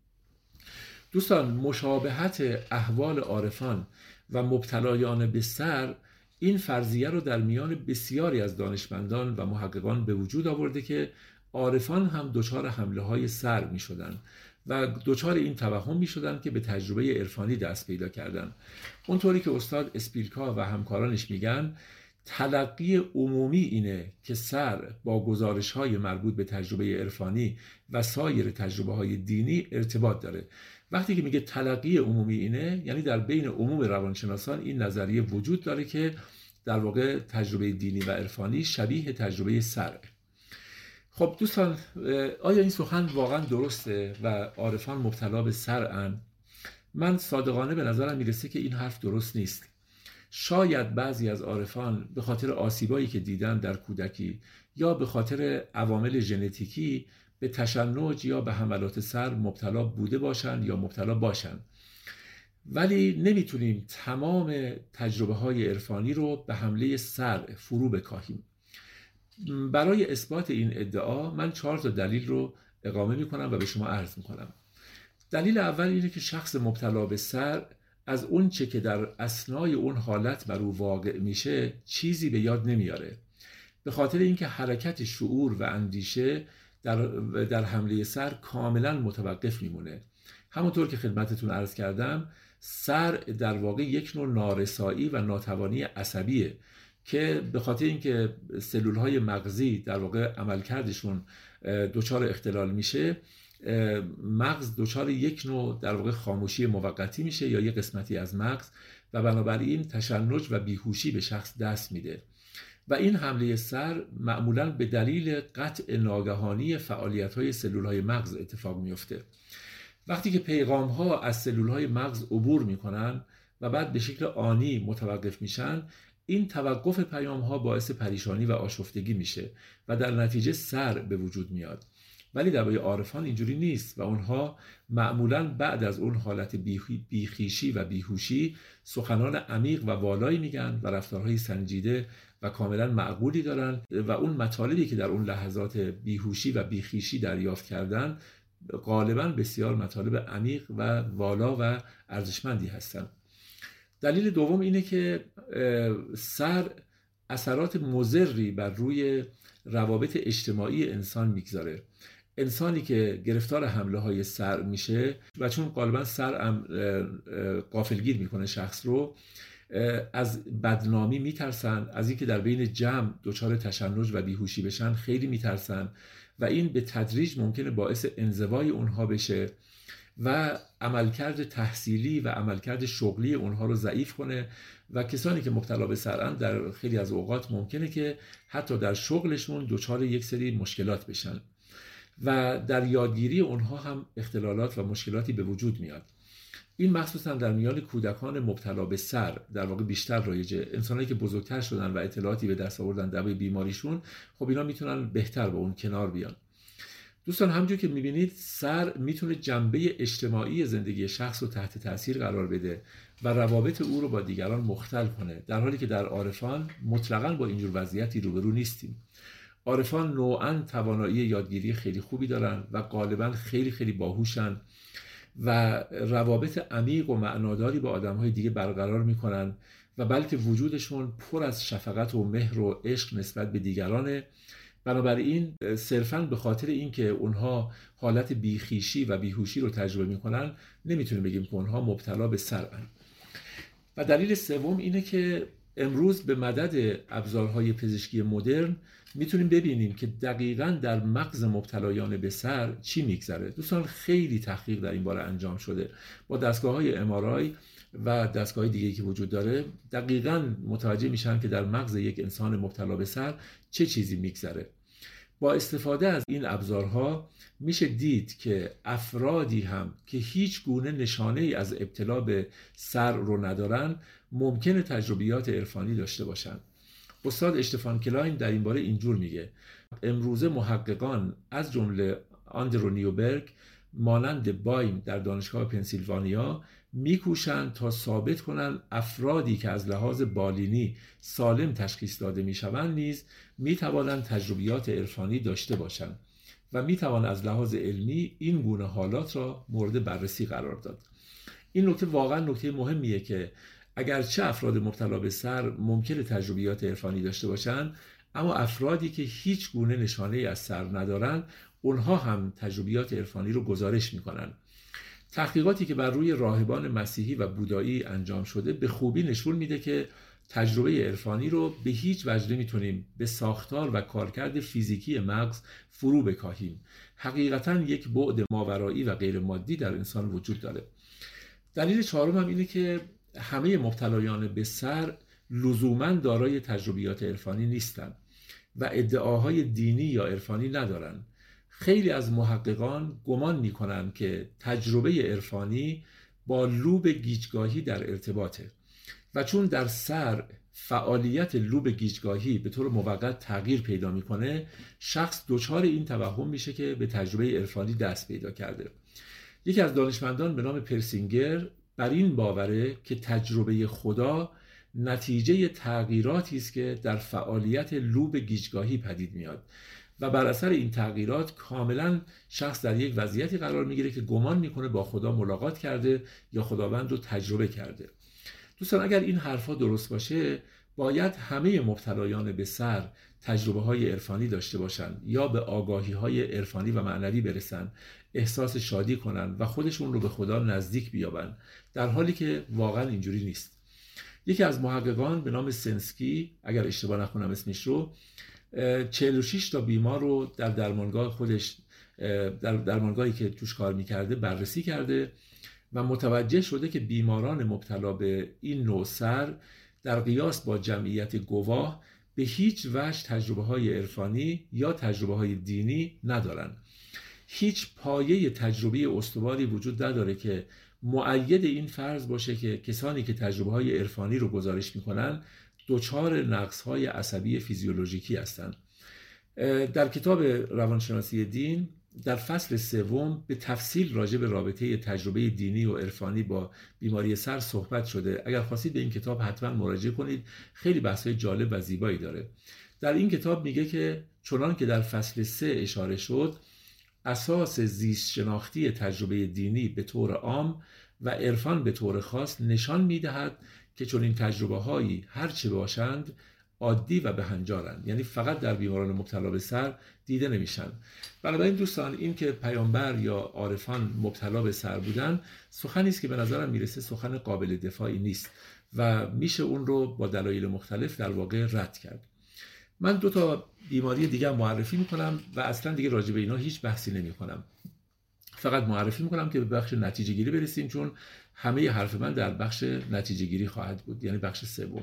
دوستان، مشابهت احوال عارفان و مبتلایان به سر این فرضیه رو در میان بسیاری از دانشمندان و محققان به وجود آورده که عارفان هم دچار حمله های سر می شدن و دچار این توهم می شدن که به تجربه عرفانی دست پیدا کردن. اونطوری که استاد اسپیلکا و همکارانش میگن، تلقی عمومی اینه که سر با گزارش های مربوط به تجربه عرفانی و سایر تجربه های دینی ارتباط داره. وقتی که میگه تلقی عمومی اینه، یعنی در بین عموم روانشناسان این نظریه وجود داره که در واقع تجربه دینی و عرفانی شبیه تجربه سر. خب دوستان، آیا این سخن واقعا درسته و عارفان مبتلا به سرن؟ من صادقانه به نظرم میرسه که این حرف درست نیست. شاید بعضی از عارفان به خاطر آسیبایی که دیدن در کودکی یا به خاطر عوامل ژنتیکی به تشنج یا به حملات سر مبتلا بوده باشن یا مبتلا باشن، ولی نمیتونیم تمام تجربه های عرفانی رو به حمله سر فرو بکاهیم. برای اثبات این ادعا من چهار تا دلیل رو اقامه میکنم و به شما عرض میکنم. دلیل اول اینه که شخص مبتلا به سر از اون چه که در اثنای اون حالت بر او واقع میشه چیزی به یاد نمیاره، به خاطر اینکه حرکت شعور و اندیشه در در حمله سر کاملا متوقف میمونه همونطور که خدمتتون عرض کردم، سر در واقع یک نوع نارسایی و ناتوانی عصبیه که به خاطر اینکه سلولهای مغزی در واقع عملکردشون دچار اختلال میشه، مغز دچار یک نوع در واقع خاموشی موقتی میشه یا یک قسمتی از مغز و بنابراین تشنج و بیهوشی به شخص دست میده و این حمله سر معمولاً به دلیل قطع ناگهانی فعالیت‌های سلولهای مغز اتفاق میفته. وقتی که پیغام‌ها از سلولهای مغز عبور میکنن و بعد به شکل آنی متوقف میشن، این توقف پیام‌ها باعث پریشانی و آشفتگی میشه و در نتیجه سر به وجود میاد. ولی در برای عارفان اینجوری نیست و اونها معمولاً بعد از اون حالت بیخیشی و بیهوشی سخنان عمیق و والایی میگن و رفتارهای سنجیده و کاملا معقولی دارن و اون مطالبی که در اون لحظات بیهوشی و بیخیشی دریافت کردن غالباً بسیار مطالب عمیق و والا و ارزشمندی هستن. دلیل دوم اینه که سر اثرات مضری بر روی روابط اجتماعی انسان میگذاره. انسانی که گرفتار حمله های سر میشه و چون غالبا سر غافلگیر میکنه شخص رو، از بدنامی میترسن، از اینکه در بین جمع دچار تشنج و بیهوشی بشن خیلی میترسن و این به تدریج ممکنه باعث انزوای اونها بشه و عملکرد تحصیلی و عملکرد شغلی اونها رو ضعیف کنه و کسانی که مبتلا به سرند در خیلی از اوقات ممکنه که حتی در شغلشون دچار یک سری مشکلات بشن و در یادگیری اونها هم اختلالات و مشکلاتی به وجود میاد. این مخصوصا در میان کودکان مبتلا به سر در واقع بیشتر رایجه. انسانایی که بزرگتر شدن و اطلاعاتی به دست آوردن درباره بیماریشون، خب اینا میتونن بهتر با اون کنار بیان. دوستان، همونجور که میبینید سر میتونه جنبه اجتماعی زندگی شخص رو تحت تاثیر قرار بده و روابط او رو با دیگران مختل کنه، در حالی که در عارفان مطلقاً با اینجور وضعیتی روبرو نیستیم. عارفان نوعاً توانایی یادگیری خیلی خوبی دارن و غالباً خیلی خیلی باهوشن و روابط عمیق و معناداری با آدم‌های دیگه برقرار میکنن و بلکه وجودشون پر از شفقت و مهر و عشق نسبت به دیگرانه. بنابراین صرفاً به خاطر اینکه اونها حالت بیخیشی و بیهوشی رو تجربه میکنن نمیتونیم بگیم که اونها مبتلا به سرن. و دلیل سوم اینه که امروز به مدد ابزارهای پزشکی مدرن میتونیم ببینیم که دقیقاً در مغز مبتلایان به سر چی میگذره. دوستان، خیلی تحقیق در این باره انجام شده با دستگاه‌های ام آر آی و دستگاه‌های دیگه‌ای که وجود داره. دقیقاً متوجه میشن که در مغز یک انسان مبتلا به سر چه چیزی میگذره. با استفاده از این ابزارها میشه دید که افرادی هم که هیچ گونه نشانه ای از ابتلا به سر رو ندارن ممکنه تجربیات عرفانی داشته باشن. استاد اشتفان کلاین در این باره اینجور میگه: امروزه محققان از جمله آندرو نیوبرگ مانند بایم در دانشگاه پنسیلوانیا میکوشند تا ثابت کنند افرادی که از لحاظ بالینی سالم تشخیص داده میشوند نیز میتوانند تجربیات عرفانی داشته باشند و میتوان از لحاظ علمی این گونه حالات را مورد بررسی قرار داد. این نکته واقعا نکته مهمیه که اگرچه افراد مبتلا به سر ممکنه تجربیات عرفانی داشته باشند، اما افرادی که هیچ گونه نشانه از سر ندارن اونها هم تجربیات عرفانی رو گزارش میکنن. تحقیقاتی که بر روی راهبان مسیحی و بودایی انجام شده به خوبی نشون میده که تجربه عرفانی رو به هیچ وجه نمیتونیم به ساختار و کارکرد فیزیکی مغز فرو بکاهیم. حقیقتاً یک بعد ماورایی و غیر مادی در انسان وجود داره. دلیل چهارم هم اینه که همه مبتلایان به سر لزوماً دارای تجربیات عرفانی نیستن و ادعاهای دینی یا عرفانی ندارن. خیلی از محققان گمان میکنن که تجربه عرفانی با لوب گیجگاهی در ارتباطه و چون در سر فعالیت لوب گیجگاهی به طور موقت تغییر پیدا میکنه، شخص دچار این توهم میشه که به تجربه عرفانی دست پیدا کرده. یکی از دانشمندان به نام پرسینگر بر این باوره که تجربه خدا نتیجه تغییراتی است که در فعالیت لوب گیجگاهی پدید میاد و بر اثر این تغییرات کاملا شخص در یک وضعیتی قرار میگیره که گمان میکنه با خدا ملاقات کرده یا خداوند رو تجربه کرده. دوستان، اگر این حرفا درست باشه، باید همه مبتلایان به سر تجربه های عرفانی داشته باشند یا به آگاهی های عرفانی و معنوی برسن، احساس شادی کنن و خودشون رو به خدا نزدیک بیابن، در حالی که واقعا اینجوری نیست. یکی از محققان به نام سنسکی، اگر اشتباه نکنم اسمش رو، چهل و شش تا بیمار رو در درمانگاه خودش، در درمانگاهی که توش کار میکرده بررسی کرده و متوجه شده که بیماران مبتلا به این نوع سر در قیاس با جمعیت گواه به هیچ وجه تجربه های عرفانی یا تجربه های دینی ندارن. هیچ پایه تجربی استواری وجود نداره که مؤید این فرض باشه که کسانی که تجربه های عرفانی رو گزارش میکنن دچار نقص های عصبی فیزیولوژیکی هستند. در کتاب روانشناسی دین در فصل سوم به تفصیل راجع به رابطه تجربه دینی و عرفانی با بیماری سر صحبت شده. اگر خواستید به این کتاب حتما مراجعه کنید، خیلی بحث‌های جالب و زیبایی داره. در این کتاب میگه که چنان که در فصل سه اشاره شد، اساس زیست شناختی تجربه دینی به طور عام و عرفان به طور خاص نشان میدهد که چون این تجربه هایی هر چه باشند عادی و بهنجارند، یعنی فقط در بیماران مبتلا به سر دیده نمیشن. بنابراین دوستان، این که پیامبر یا عارفان مبتلا به سر بودن سخنی است که به نظرم میرسه سخن قابل دفاعی نیست و میشه اون رو با دلایل مختلف در واقع رد کرد. من دو تا بیماری دیگه معرفی میکنم و اصلا دیگه راجع به اینا هیچ بحثی نمیکنم، فقط معرفی میکنم که به بخش نتیجه گیری برسیم، چون همه حرف من در بخش نتیجه گیری خواهد بود، یعنی بخش سوم.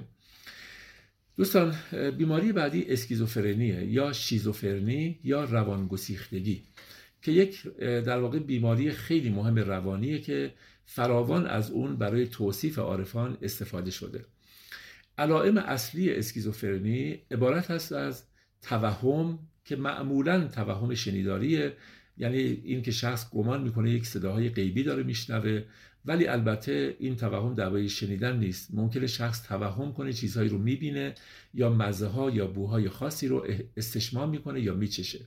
دوستان، بیماری بعدی اسکیزوفرنیه یا شیزوفرنی یا روانگسیختگی که یک در واقع بیماری خیلی مهم روانیه که فراوان از اون برای توصیف عارفان استفاده شده. علائم اصلی اسکیزوفرنی عبارت هست از توهم که معمولاً توهم شنیداریه، یعنی این که شخص گمان میکنه یک صداهای غیبی داره میشنوه، ولی البته این توهم درباره شنیدن نیست. ممکنه شخص توهم کنه چیزهایی رو میبینه یا مزه ها یا بوهای خاصی رو استشمام میکنه یا میچشه.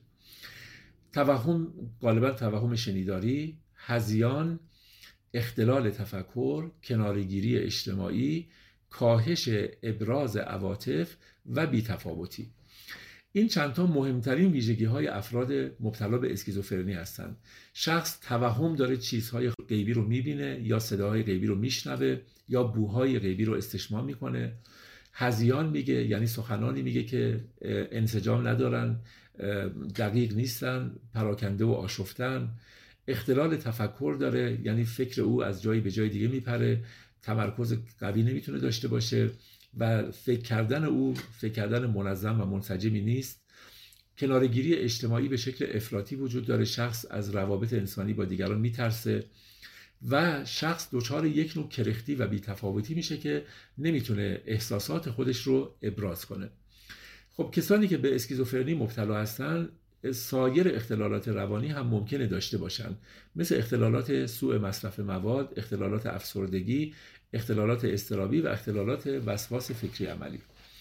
توهم غالبا توهم شنیداری، هذیان، اختلال تفکر، کنارگیری اجتماعی، کاهش ابراز عواطف و بی‌تفاوتی. این چند تا مهمترین ویژگی های افراد مبتلا به اسکیزوفرنی هستند. شخص توهم داره چیزهای غیبی رو میبینه یا صداهای غیبی رو میشنوه یا بوهای غیبی رو استشمام میکنه. هذیان میگه، یعنی سخنانی میگه که انسجام ندارن، دقیق نیستن، پراکنده و آشفتن. اختلال تفکر داره، یعنی فکر او از جایی به جای دیگه میپره، تمرکز قوی نمیتونه داشته باشه و فکر کردن او فکر کردن منظم و منسجمی نیست. کنارگیری اجتماعی به شکل افراطی وجود داره، شخص از روابط انسانی با دیگران میترسه و شخص دچار یک نوع کرختی و بی‌تفاوتی میشه که نمیتونه احساسات خودش رو ابراز کنه. خب کسانی که به اسکیزوفرنی مبتلا هستن سایر اختلالات روانی هم ممکنه داشته باشند، مثل اختلالات سوء مصرف مواد، اختلالات افسردگی، اختلالات اضطرابی و اختلالات وسواس فکری عملی.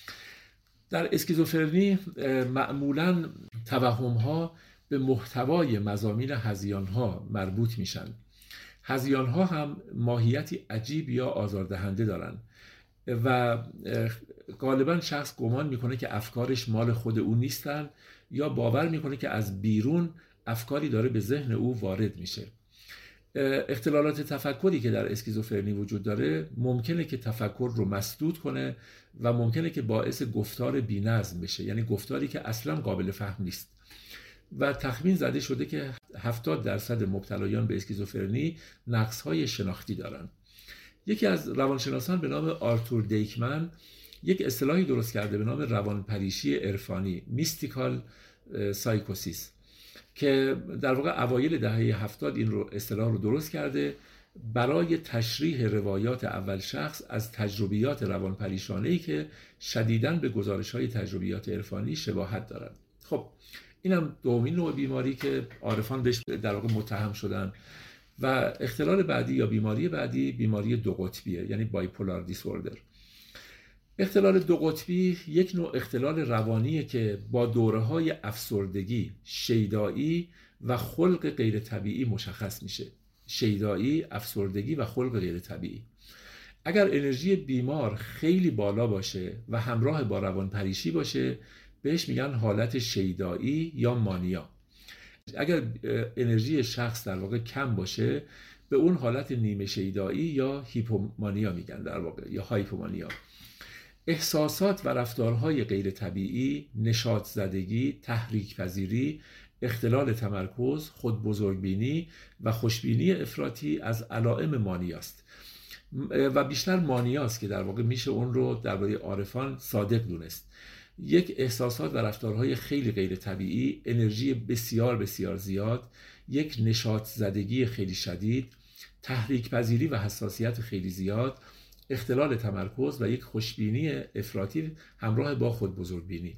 در اسکیزوفرنی معمولاً توهم‌ها به محتوای مضامین هذیان‌ها مربوط میشن. هذیان‌ها هم ماهیتی عجیب یا آزاردهنده دارن و غالباً شخص گمان میکنه که افکارش مال خود او نیستن یا باور میکنه که از بیرون افکاری داره به ذهن او وارد میشه. اختلالات تفکری که در اسکیزوفرنی وجود داره ممکنه که تفکر رو مسدود کنه و ممکنه که باعث گفتار بی‌نظم بشه، یعنی گفتاری که اصلا قابل فهم نیست. و تخمین زده شده که هفتاد درصد مبتلایان به اسکیزوفرنی نقص‌های شناختی دارن. یکی از روانشناسان به نام آرتور دیکمن یک اصطلاحی درست کرده به نام روانپریشی عرفانی، میستیکال سایکوسیس، که در واقع اوایل دهه هفتاد این رو اصطلاح رو درست کرده برای تشریح روایات اول شخص از تجربیات روانپریشانه‌ای که شدیداً به گزارش‌های تجربیات عرفانی شباهت دارند. خب اینم دومین نوع بیماری که عارفان بهش در واقع متهم شدن. و اختلال بعدی یا بیماری بعدی بیماری دو قطبیه، یعنی بایپولار دیسوردر. اختلال دو قطبی یک نوع اختلال روانیه که با دوره‌های افسردگی، شیدایی و خلق غیر طبیعی مشخص میشه. شیدایی، افسردگی و خلق غیر طبیعی. اگر انرژی بیمار خیلی بالا باشه و همراه با روانپریشی باشه بهش میگن حالت شیدایی یا مانیا. اگر انرژی شخص در واقع کم باشه به اون حالت نیمه شیدایی یا هیپومانیا میگن در واقع، یا هایپومانیا. احساسات و رفتارهای غیر طبیعی، نشاط زدگی، تحریک پذیری، اختلال تمرکز، خود بزرگبینی و خوشبینی افراطی از علائم مانیاست و بیشتر مانیاست که در واقع میشه اون رو درباره عارفان صادق دونست. یک احساسات و رفتارهای خیلی غیر طبیعی، انرژی بسیار بسیار زیاد، یک نشاط زدگی خیلی شدید، تحریک پذیری و حساسیت خیلی زیاد، اختلال تمرکز و یک خوشبینی افراطی همراه با خود بزرگبینی.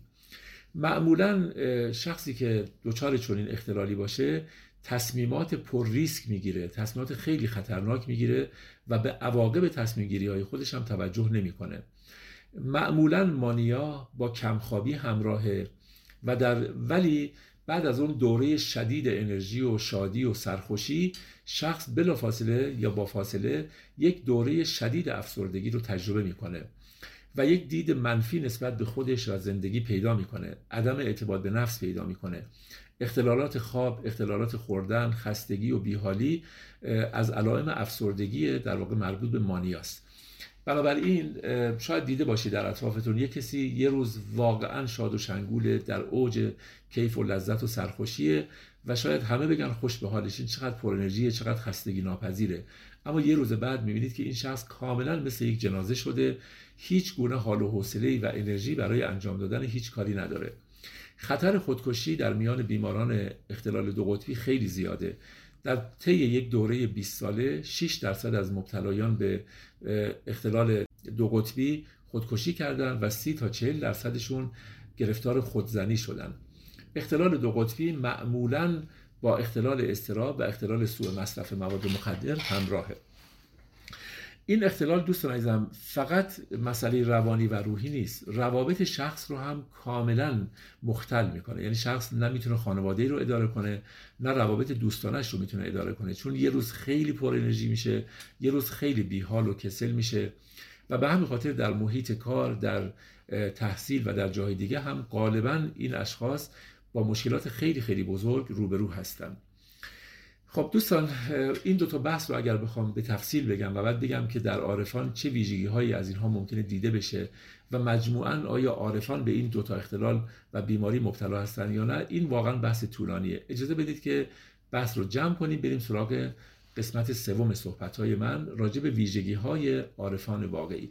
معمولا شخصی که دچار چنین اختلالی باشه تصمیمات پر ریسک میگیره، تصمیمات خیلی خطرناک میگیره و به عواقب تصمیم گیری های خودش هم توجه نمیکنه. معمولا مانیا با کمخوابی همراهه و در ولی بعد از اون دوره شدید انرژی و شادی و سرخوشی شخص بلافاصله یا با فاصله یک دوره شدید افسردگی رو تجربه میکنه و یک دید منفی نسبت به خودش و زندگی پیدا میکنه، عدم اعتماد به نفس پیدا میکنه، اختلالات خواب، اختلالات خوردن، خستگی و بیحالی از علائم افسردگی در واقع مربوط به مانیاست. بنابراین شاید دیده باشید در اطرافتون یک کسی یه روز واقعا شاد و شنگوله، در اوج کیف و لذت و سرخوشیه و شاید همه بگن خوش به حالش، این چقدر پر انرژیه، چقدر خستگی ناپذیره، اما یه روز بعد میبینید که این شخص کاملا مثل یک جنازه شده، هیچ گونه حال و حوصله و انرژی برای انجام دادن هیچ کاری نداره. خطر خودکشی در میان بیماران اختلال دو قطبی خیلی زیاده. در طی یک دوره بیست ساله شش درصد از مبتلایان به اختلال دو قطبی خودکشی کردن و سی تا چهل درصدشون گرفتار خودزنی شدن. اختلال دو قطبی معمولاً با اختلال اضطراب و اختلال سوء مصرف مواد مخدر همراهه. این اختلال دوستان عزیزم فقط مسئله روانی و روحی نیست، روابط شخص رو هم کاملا مختل میکنه. یعنی شخص نمیتونه خانواده‌ای رو اداره کنه، نه روابط دوستانش رو میتونه اداره کنه، چون یه روز خیلی پر انرژی میشه، یه روز خیلی بیحال و کسل میشه و به همین خاطر در محیط کار، در تحصیل و در جای دیگه هم غالبا این اشخاص با مشکلات خیلی خیلی بزرگ روبرو هستن. خب دوستان، این دو تا بحث رو اگر بخوام به تفصیل بگم و بعد بگم که در عارفان چه ویژگی هایی از اینها ممکنه دیده بشه و مجموعاً آیا عارفان به این دو تا اختلال و بیماری مبتلا هستن یا نه، این واقعاً بحث طولانیه. اجازه بدید که بحث رو جمع کنیم، بریم سراغ قسمت سوم صحبت‌های من راجع به ویژگی های عارفان واقعی.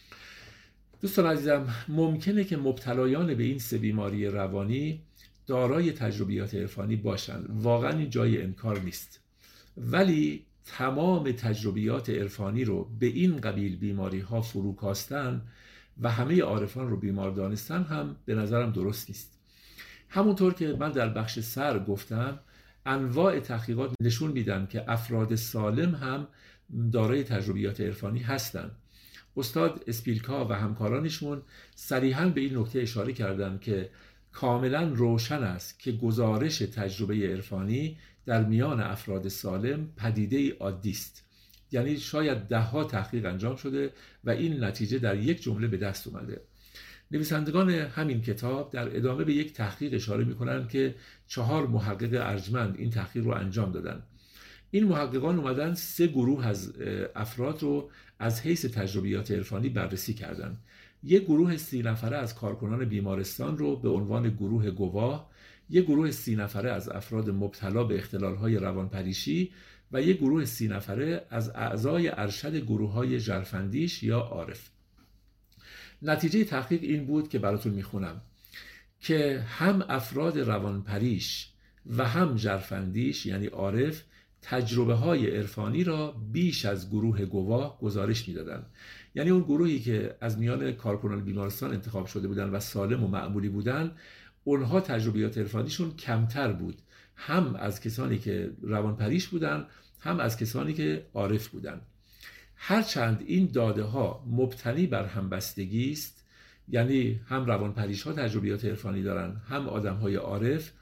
دوستان عزیزم، ممکنه که مبتلایان به این سه بیماری روانی دارای تجربیات عرفانی باشند، واقعا این جای انکار نیست، ولی تمام تجربیات عرفانی رو به این قبیل بیماری ها فرو کاستن و همه عارفان رو بیمار دانستن هم به نظرم درست نیست. همونطور که من در بخش سر گفتم، انواع تحقیقات نشون میدن که افراد سالم هم دارای تجربیات عرفانی هستند. استاد اسپیلکا و همکارانشون صریحاً به این نکته اشاره کردن که کاملا روشن است که گزارش تجربه عرفانی در میان افراد سالم پدیده عادی است. یعنی شاید ده ها تحقیق انجام شده و این نتیجه در یک جمله به دست اومده. نویسندگان همین کتاب در ادامه به یک تحقیق اشاره می‌کنند که چهار محقق ارجمند این تحقیق رو انجام دادن. این محققان اومدن سه گروه از افراد رو از حیث تجربیات عرفانی بررسی کردند. یک گروه سی نفره از کارکنان بیمارستان رو به عنوان گروه گواه، یک گروه سی نفره از افراد مبتلا به اختلال‌های روانپریشی و یک گروه سی نفره از اعضای ارشد گروه‌های ژرفندیش یا عارف. نتیجه تحقیق این بود که براتون میخونم که هم افراد روانپریش و هم ژرفندیش یعنی عارف تجربه های عرفانی را بیش از گروه گواه گزارش میدادند. یعنی اون گروهی که از میان کارکنان بیمارستان انتخاب شده بودن و سالم و معمولی بودن، اونها تجربیات عرفانیشون کمتر بود، هم از کسانی که روانپریش بودن هم از کسانی که عارف بودن. هرچند این داده ها مبتنی بر همبستگی است، یعنی هم روانپریش ها تجربیات عرفانی دارن هم آدم های عارف،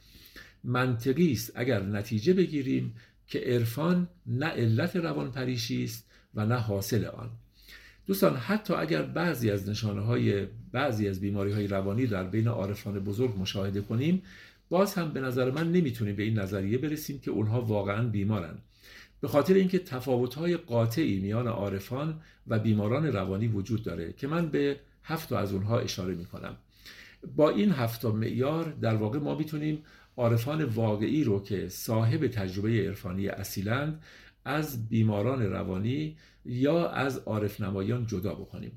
منطقی است اگر نتیجه بگیریم که عرفان نه علت روانپریشی است و نه حاصل آن. دوستان حتی اگر بعضی از نشانه های بعضی از بیماری های روانی در بین عارفان بزرگ مشاهده کنیم، باز هم به نظر من نمیتونیم به این نظریه برسیم که اونها واقعا بیمارن، به خاطر اینکه تفاوت‌های قاطعی میان عارفان و بیماران روانی وجود داره که من به هفت از اونها اشاره میکنم. با این هفت معیار در واقع ما میتونیم عارفان واقعی رو که صاحب تجربه عرفانی اصیلند از بیماران روانی یا از عارف نمایان جدا بکنیم.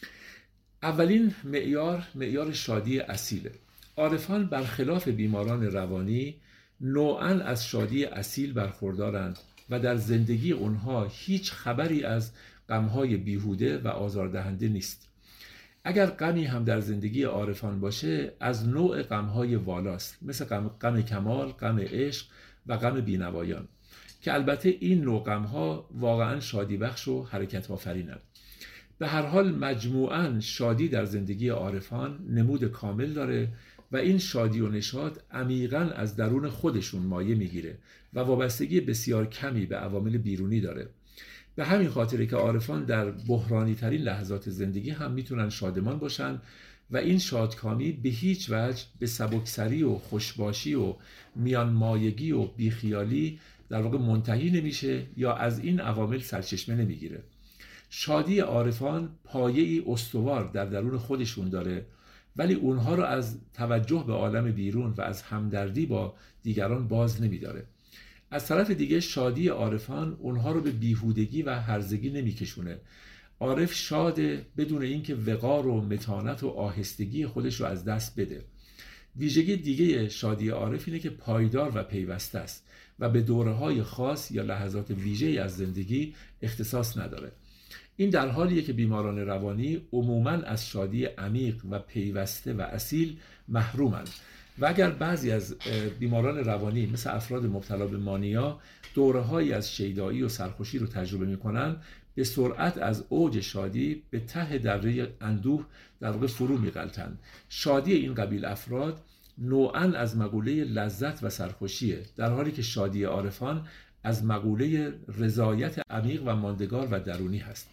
اولین معیار معیار شادی اصیله. عارفان برخلاف بیماران روانی نوعاً از شادی اصیل برخوردارند و در زندگی اونها هیچ خبری از غم‌های بیهوده و آزاردهنده نیست. اگر غمی هم در زندگی عارفان باشه از نوع غم‌های والاست، مثل غم, غم کمال، غم عشق و غم بینوایان، که البته این نوع غم‌ها واقعاً شادی بخش و حرکت آفرینند. به هر حال مجموعاً شادی در زندگی عارفان نمود کامل داره و این شادی و نشاط عمیقاً از درون خودشون مایه میگیره و وابستگی بسیار کمی به عوامل بیرونی داره. به همین خاطره که عارفان در بحرانی ترین لحظات زندگی هم میتونن شادمان باشن و این شادکامی به هیچ وجه به سبکسری و خوشباشی و میان مایگی و بیخیالی در واقع منتهی نمیشه یا از این عوامل سرچشمه نمیگیره. شادی عارفان پایه‌ای استوار در درون خودشون داره، ولی اونها رو از توجه به عالم بیرون و از همدردی با دیگران باز نمیداره. از طرف دیگه شادی عارفان اونها رو به بیهودگی و هرزگی نمیکشونه. عارف شاده بدون اینکه وقار و متانت و آهستگی خودش رو از دست بده. ویژگی دیگه شادی عارف اینه که پایدار و پیوسته است و به دوره‌های خاص یا لحظات ویژه‌ای از زندگی اختصاص نداره. این در حالیه که بیماران روانی عموماً از شادی عمیق و پیوسته و اصیل محرومند و اگر بعضی از بیماران روانی مثل افراد مبتلا به مانیا دوره‌هایی از شیدایی و سرخوشی رو تجربه می‌کنن، به سرعت از اوج شادی به ته دره اندوه در واقع فرو می‌غلطند. شادی این قبیل افراد نوعاً از مقوله لذت و سرخوشیه، در حالی که شادی عارفان از مقوله رضایت عمیق و ماندگار و درونی هست.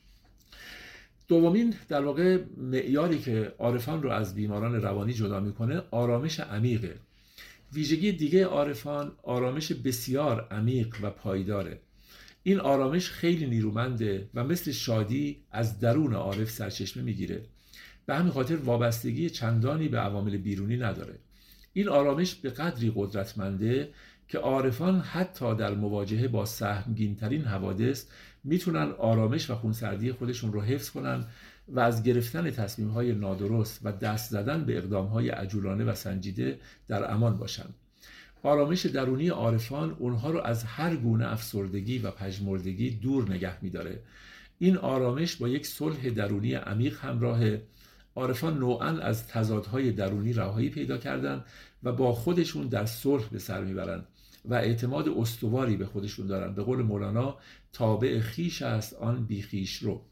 دومین در واقع معیاری که عارفان رو از بیماران روانی جدا میکنه آرامش عمیقه. ویژگی دیگه عارفان آرامش بسیار عمیق و پایداره. این آرامش خیلی نیرومنده و مثل شادی از درون عارف سرچشمه میگیره. به همین خاطر وابستگی چندانی به عوامل بیرونی نداره. این آرامش به قدری قدرتمنده که عارفان حتی در مواجهه با سهمگین‌ترین حوادث میتونن آرامش و خونسردی خودشون رو حفظ کنن و از گرفتن تصمیم‌های نادرست و دست زدن به اقدام‌های عجولانه و سنجیده در امان باشن. آرامش درونی عارفان اونها رو از هر گونه افسردگی و پژمردگی دور نگه می‌داره. این آرامش با یک صلح درونی عمیق همراهه. عارفان نوعاً از تضادهای درونی رهایی پیدا کردن و با خودشون در صلح به سر میبرن و اعتماد استواری به خودشون دارن. به قول مولانا تابع خیش است آن بی خیش رو.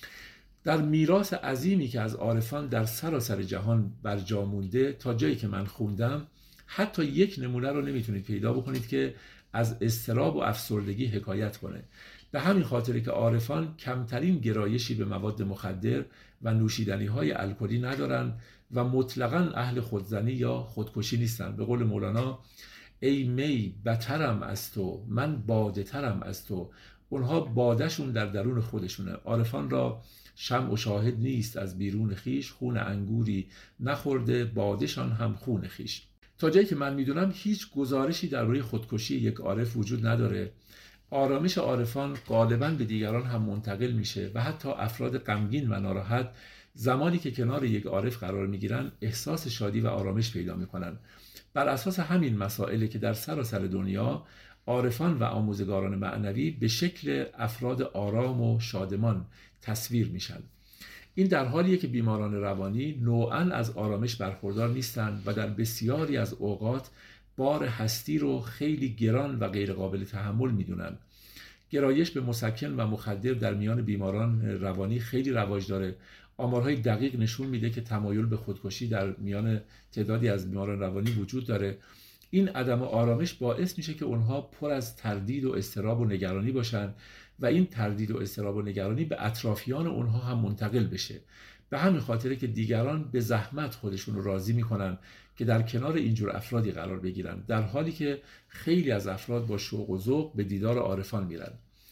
در میراث عظیمی که از عارفان در سراسر جهان برجا مونده، تا جایی که من خوندم حتی یک نمونه رو نمیتونید پیدا بکنید که از اضطراب و افسردگی حکایت کنه. به همین خاطره که عارفان کمترین گرایشی به مواد مخدر و نوشیدنی‌های الکلی ندارن و مطلقاً اهل خودزنی یا خودکشی نیستن. به قول مولانا ای می بترم از تو، من باده ترم از تو. اونها بادهشون در درون خودشونه. عارفان را شمع و شاهد نیست از بیرون خیش، خون انگوری نخورده بادشان هم خون خیش. تا جایی که من میدونم هیچ گزارشی درباره خودکشی یک عارف وجود نداره. آرامش عارفان غالباً به دیگران هم منتقل میشه و حتی افراد غمگین و ناراحت زمانی که کنار یک عارف قرار میگیرن احساس شادی و آرامش پیدا میکنن. بر اساس همین مسائلی که در سراسر دنیا عارفان و آموزگاران معنوی به شکل افراد آرام و شادمان تصویر میشن. این در حالیه که بیماران روانی نوعاً از آرامش برخوردار نیستن و در بسیاری از اوقات بار هستی رو خیلی گران و غیر قابل تحمل میدونن. گرایش به مسکن و مخدر در میان بیماران روانی خیلی رواج داره. آمارهای دقیق نشون میده که تمایل به خودکشی در میان تعدادی از بیماران روانی وجود داره. این عدم آرامش باعث میشه که اونها پر از تردید و اضطراب و نگرانی باشن و این تردید و اضطراب و نگرانی به اطرافیان اونها هم منتقل بشه. به همین خاطره که دیگران به زحمت خودشون رو راضی میکنن که در کنار اینجور افرادی قرار بگیرن، در حالی که خیلی از افراد با شوق و ذوق به دیدار عارفان میرن.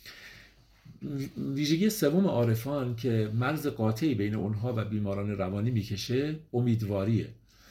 ویژگی سوم عارفان که مرز قاطعی بین اونها و بیماران روانی میکشه امیدواریه.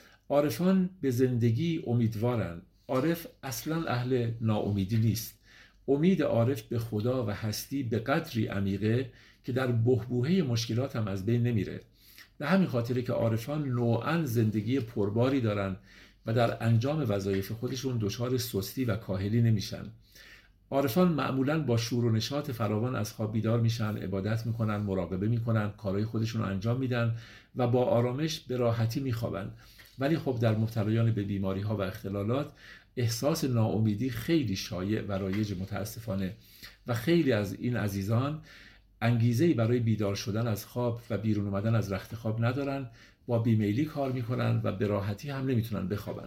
عارفان به زندگی امیدوارن. عارف اصلا اهل ناامیدی نیست. امید عارف به خدا و هستی به قدری عمیقه که در بحبوحه مشکلات هم از بین نمیره. به همین خاطره که عارفان نوعاً زندگی پرباری دارن و در انجام وظایف خودشون دچار سستی و کاهلی نمیشن. عارفان معمولاً با شور و نشاط فراوان از خواب بیدار میشن، عبادت میکنن، مراقبه میکنن، کارهای خودشون رو انجام میدن و با آرامش به راحتی میخوابن. ولی خب در مبتلایان به بیماری ها و اختلالات احساس ناامیدی خیلی شایع و رایج متاسفانه و خیلی از این عزیزان انگیزه‌ای برای بیدار شدن از خواب و بیرون اومدن از رخت خواب ندارن، با بیمیلی کار میکنن و به راحتی هم نمیتونن بخوابن.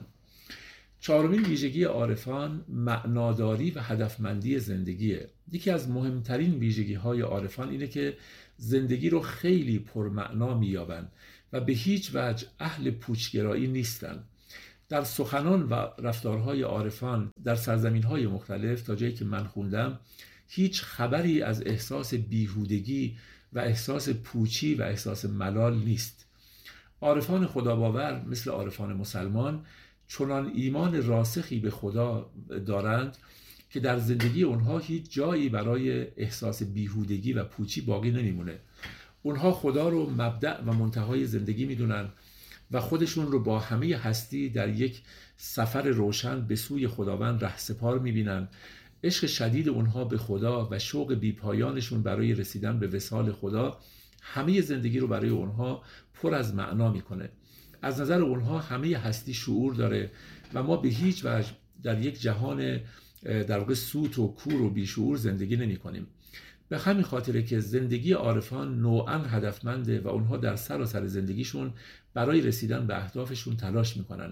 چهارمین ویژگی عارفان معناداری و هدفمندی زندگیه. یکی از مهمترین ویژگی های عارفان اینه که زندگی رو خیلی پرمعنا مییابن و به هیچ وجه اهل پوچگرایی نیستن. در سخنان و رفتارهای عارفان در سرزمین‌های مختلف تا جایی که من خوندم هیچ خبری از احساس بیهودگی و احساس پوچی و احساس ملال نیست. عارفان خداباور مثل عارفان مسلمان چنان ایمان راسخی به خدا دارند که در زندگی اونها هیچ جایی برای احساس بیهودگی و پوچی باقی نمیمونه. اونها خدا رو مبدأ و منتهای زندگی میدونن و خودشون رو با همه هستی در یک سفر روشن به سوی خداوند رهسپار میبینن. عشق شدید اونها به خدا و شوق بیپایانشون برای رسیدن به وصال خدا همه زندگی رو برای اونها پر از معنا میکنه. از نظر اونها همه هستی شعور داره و ما به هیچ وجه در یک جهان در واقع سوت و کور و بیشعور زندگی نمی کنیم. به همین خاطره که زندگی عارفان نوعاً هدفمنده و اونها در سراسر زندگیشون برای رسیدن به اهدافشون تلاش میکنن.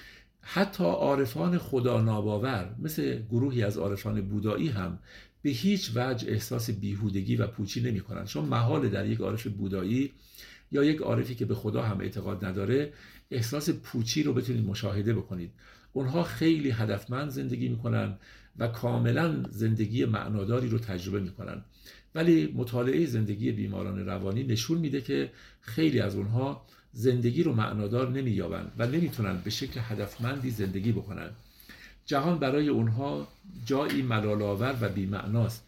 حتی عارفان خدا ناباور مثل گروهی از عارفان بودایی هم به هیچ وجه احساس بیهودگی و پوچی نمی کنن، چون محال در یک عارف بودایی یا یک عارفی که به خدا هم اعتقاد نداره احساس پوچی رو بتونید مشاهده بکنید. اونها خیلی هدفمند زندگی میکنن و کاملا زندگی معناداری رو تجربه میکنن. ولی مطالعه زندگی بیماران روانی نشون میده که خیلی از اونها زندگی رو معنادار نمییابن و نمیتونن به شکل هدفمندی زندگی بکنن. جهان برای اونها جایی ملال‌آور و بی‌معناست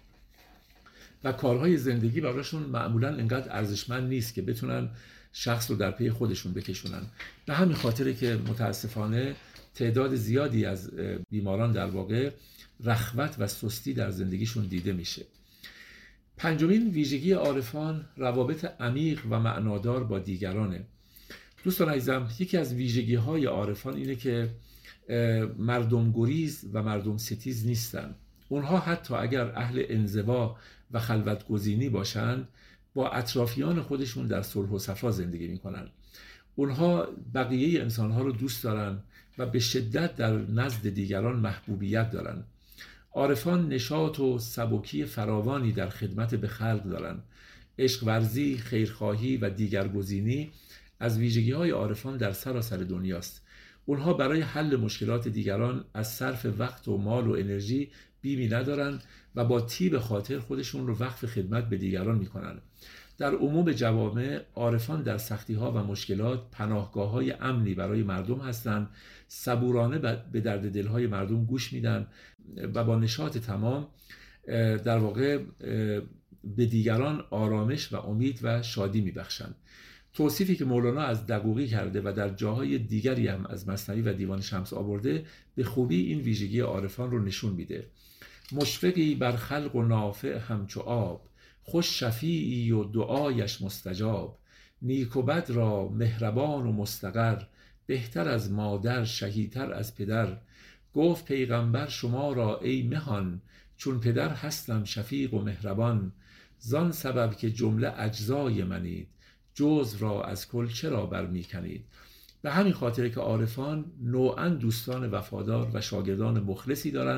و کارهای زندگی براشون معمولاً انقدر ارزشمند نیست که بتونن شخص رو در پی خودشون بکشونن. به همین خاطره که متاسفانه تعداد زیادی از بیماران در واقع رخوت و سستی در زندگیشون دیده میشه. پنجمین ویژگی عارفان روابط عمیق و معنادار با دیگرانه. دوستان عزیزم، یکی از ویژگی‌های عارفان اینه که مردم گریز و مردم ستیز نیستن. اونها حتی اگر اهل انزوا و خلوت گزینی باشند با اطرافیان خودشون در صلح و صفا زندگی میکنن. اونها بقیه انسانها رو دوست دارن و به شدت در نزد دیگران محبوبیت دارن. عارفان نشاط و سبکی فراوانی در خدمت به خلق دارن. عشق ورزی، خیرخواهی و دیگرگزینی از ویژگی‌های عارفان در سراسر دنیاست. اونها برای حل مشکلات دیگران از صرف وقت و مال و انرژی بیمی ندارن و با طیب خاطر خودشون رو وقف خدمت به دیگران میکنن. در عموم جوامع عارفان در سختی‌ها و مشکلات پناهگاه‌های امنی برای مردم هستند، صبورانه به درد دل‌های مردم گوش میدن و با نشاط تمام در واقع به دیگران آرامش و امید و شادی میبخشند. توصیفی که مولانا از دقوقی کرده و در جاهای دیگری هم از مثنوی و دیوان شمس آورده به خوبی این ویژگی عارفان رو نشون میده. مشفقی بر خلق و نافع همچو آب، خوش شفیعی و دعایش مستجاب. نیک و بد را مهربان و مستقر، بهتر از مادر شهیتر از پدر. گفت پیغمبر شما را ای مهان، چون پدر هستم شفیق و مهربان. زان سبب که جمله اجزای منید، جزو را از کل چرا برمی کنید. به همین خاطر که عارفان نوعاً دوستان وفادار و شاگردان مخلصی دارند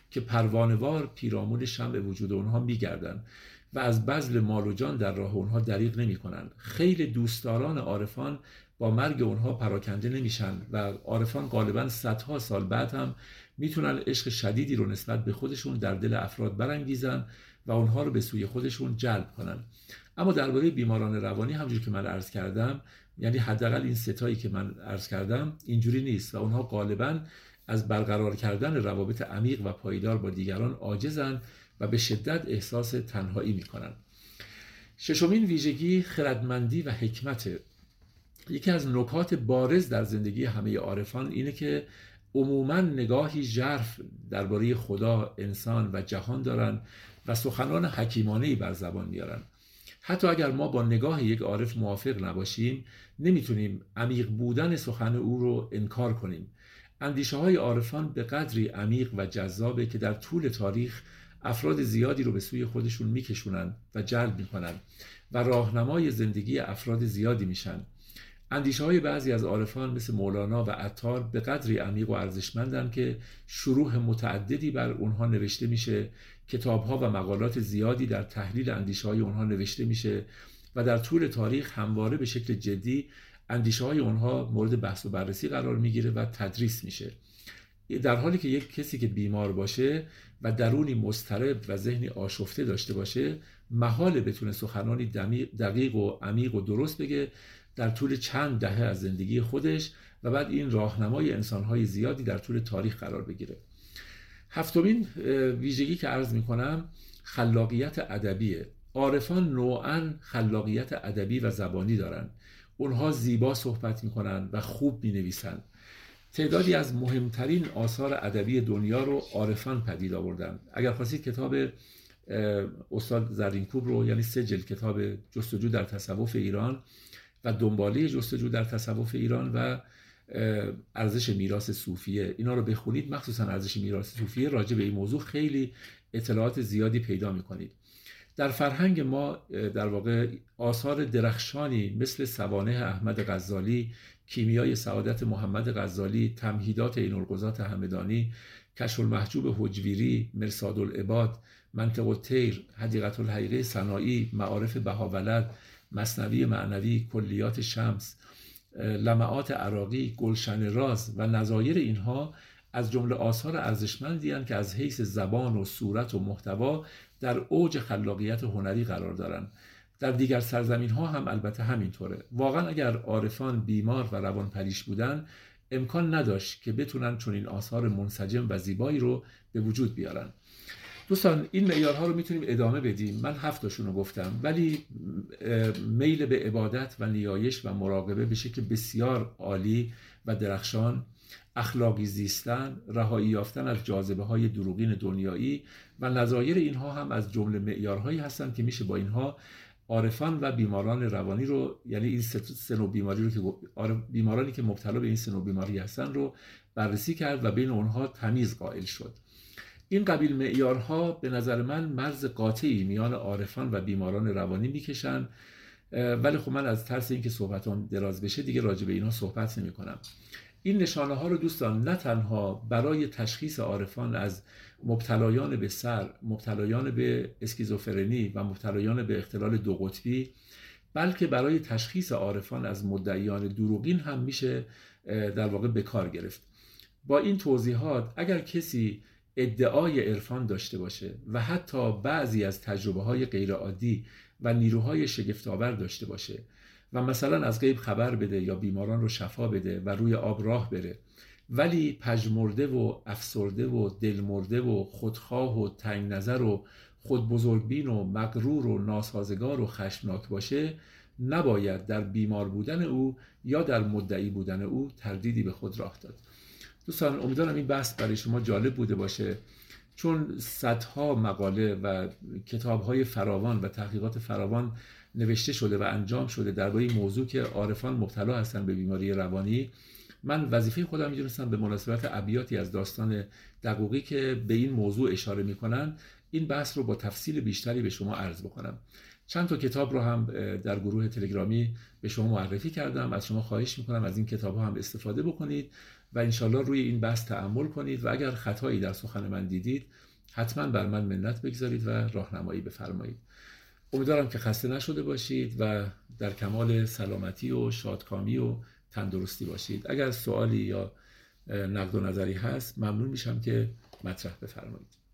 که پروانه‌وار پیرامون شمع وجود اونها میگردن و از بذل مال و جان در راه اونها دریغ نمی‌کنن. خیلی دوستداران عارفان با مرگ اونها پراکنده نمیشن و عارفان غالبا صدها سال بعد هم میتونن عشق شدیدی رو نسبت به خودشون در دل افراد برانگیزن و اونها رو به سوی خودشون جلب کنن. اما درباره بیماران روانی همونجوری که من عرض کردم، یعنی حداقل این ستایی که من عرض کردم اینجوری نیست و اونها غالبا از برقرار کردن روابط عمیق و پایدار با دیگران عاجزن و به شدت احساس تنهایی میکنن. ششمین ویژگی خردمندی و حکمت. یکی از نکات بارز در زندگی همه عارفان اینه که عموماً نگاهی ژرف درباره خدا، انسان و جهان دارن و سخنان حکیمانه‌ای بر زبان میارن. حتی اگر ما با نگاه یک عارف موافق نباشیم، نمیتونیم عمیق بودن سخن او رو انکار کنیم. اندیشه های عارفان به قدری عمیق و جذابه که در طول تاریخ افراد زیادی رو به سوی خودشون میکشونن و جلب میکنن و راهنمای زندگی افراد زیادی میشن. اندیشه های بعضی از عارفان مثل مولانا و عطار به قدری عمیق و ارزشمندن که شروح متعددی بر اونها نوشته میشه، کتاب‌ها و مقالات زیادی در تحلیل اندیشه های اونها نوشته میشه و در طول تاریخ همواره به شکل جدی اندیشه های اونها مورد بحث و بررسی قرار میگیره و تدریس میشه. در حالی که یک کسی که بیمار باشه و درونی مضطرب و ذهنی آشفته داشته باشه، محاله بتونه سخنانی دقیق و عمیق و درست بگه در طول چند دهه از زندگی خودش و بعد این راهنمای انسان‌های زیادی در طول تاریخ قرار بگیره. هفتمین ویژگی که عرض می‌کنم خلاقیت ادبیه. عارفان نوعاً خلاقیت ادبی و زبانی دارن. اونها زیبا صحبت می‌کنن و خوب می‌نویسن. تعدادی از مهمترین آثار ادبی دنیا رو عارفان پدید آوردن. اگر خواستید کتاب استاد زرینکوب رو، یعنی سه جلد کتاب جستجو در تصوف ایران و دنباله جستجو در تصوف ایران و ارزش میراث صوفیه، اینا رو بخونید، مخصوصا ارزش میراث صوفیه، راجع به این موضوع خیلی اطلاعات زیادی پیدا میکنید. در فرهنگ ما در واقع آثار درخشانی مثل سوانح احمد غزالی، کیمیای سعادت محمد غزالی، تمهیدات این‌الغزاة همدانی، کشف المحجوب حجویری، مرصاد العباد، منطق الطیر، حدیقة الحقیقه سنایی، معارف بهاولد، مثنوی معنوی، کلیات شمس، لمعات عراقی، گلشن راز و نظایر اینها از جمله آثار ارزشمندی هستند که از حیث زبان و صورت و محتوا در اوج خلاقیت هنری قرار دارند. در دیگر سرزمین ها هم البته همینطوره. واقعا اگر عارفان بیمار و روانپریش بودن، امکان نداشت که بتونن چون این آثار منسجم و زیبایی رو به وجود بیارن. دوستان این معیارها رو میتونیم ادامه بدیم. من هفتاشون رو گفتم، ولی میل به عبادت و نیایش و مراقبه به شکل بسیار عالی و درخشان، اخلاقی زیستن، رهایی یافتن از جاذبه های دروغین دنیایی و نظایر اینها هم از جمله معیارهایی هستند که میشه با اینها عارفان و بیماران روانی رو، یعنی این سه نوع بیماری رو که بیمارانی که مبتلا به این سه نوع بیماری هستن رو بررسی کرد و بین اونها تمیز قائل شد. این قبیل معیارها به نظر من مرز قاطعی میان عارفان و بیماران روانی میکشن، ولی خب من از ترس اینکه صحبتام دراز بشه دیگه راجع به اینها صحبت نمی کنم. این نشانه ها رو دوستان نه تنها برای تشخیص عارفان از مبتلایان به سر، مبتلایان به اسکیزوفرنی و مبتلایان به اختلال دو قطبی، بلکه برای تشخیص عارفان از مدعیان دروغین هم میشه در واقع به کار گرفت. با این توضیحات اگر کسی ادعای عرفان داشته باشه و حتی بعضی از تجربه های غیرعادی و نیروهای شگفت‌آور داشته باشه و مثلا از غیب خبر بده یا بیماران رو شفا بده و روی آب راه بره، ولی پژمرده و افسرده و دلمرده و خودخواه و تنگ نظر و خود بزرگبین و مغرور و ناسازگار و خشمناک باشه، نباید در بیمار بودن او یا در مدعی بودن او تردیدی به خود راه داد. دوستان امیدوارم این بحث برای شما جالب بوده باشه، چون صدها مقاله و کتاب‌های فراوان و تحقیقات فراوان نوشته شده و انجام شده درباره این موضوع که عارفان مبتلا هستن به بیماری روانی. من وظیفه خودم می‌دونستم به مناسبت ابیاتی از داستان دقوقی که به این موضوع اشاره می‌کنن این بحث رو با تفصیل بیشتری به شما عرض بکنم. چند تا کتاب رو هم در گروه تلگرامی به شما معرفی کردم. از شما خواهش میکنم از این کتاب ها هم استفاده بکنید و انشالله روی این بحث تأمل کنید و اگر خطایی در سخن من دیدید حتما بر من منت بگذارید و راهنمایی بفرمایید. امیدوارم که خسته نشده باشید و در کمال سلامتی و شادکامی و تندرستی باشید. اگر سوالی یا نقد و نظری هست ممنون میشم که مطرح بفرمایید.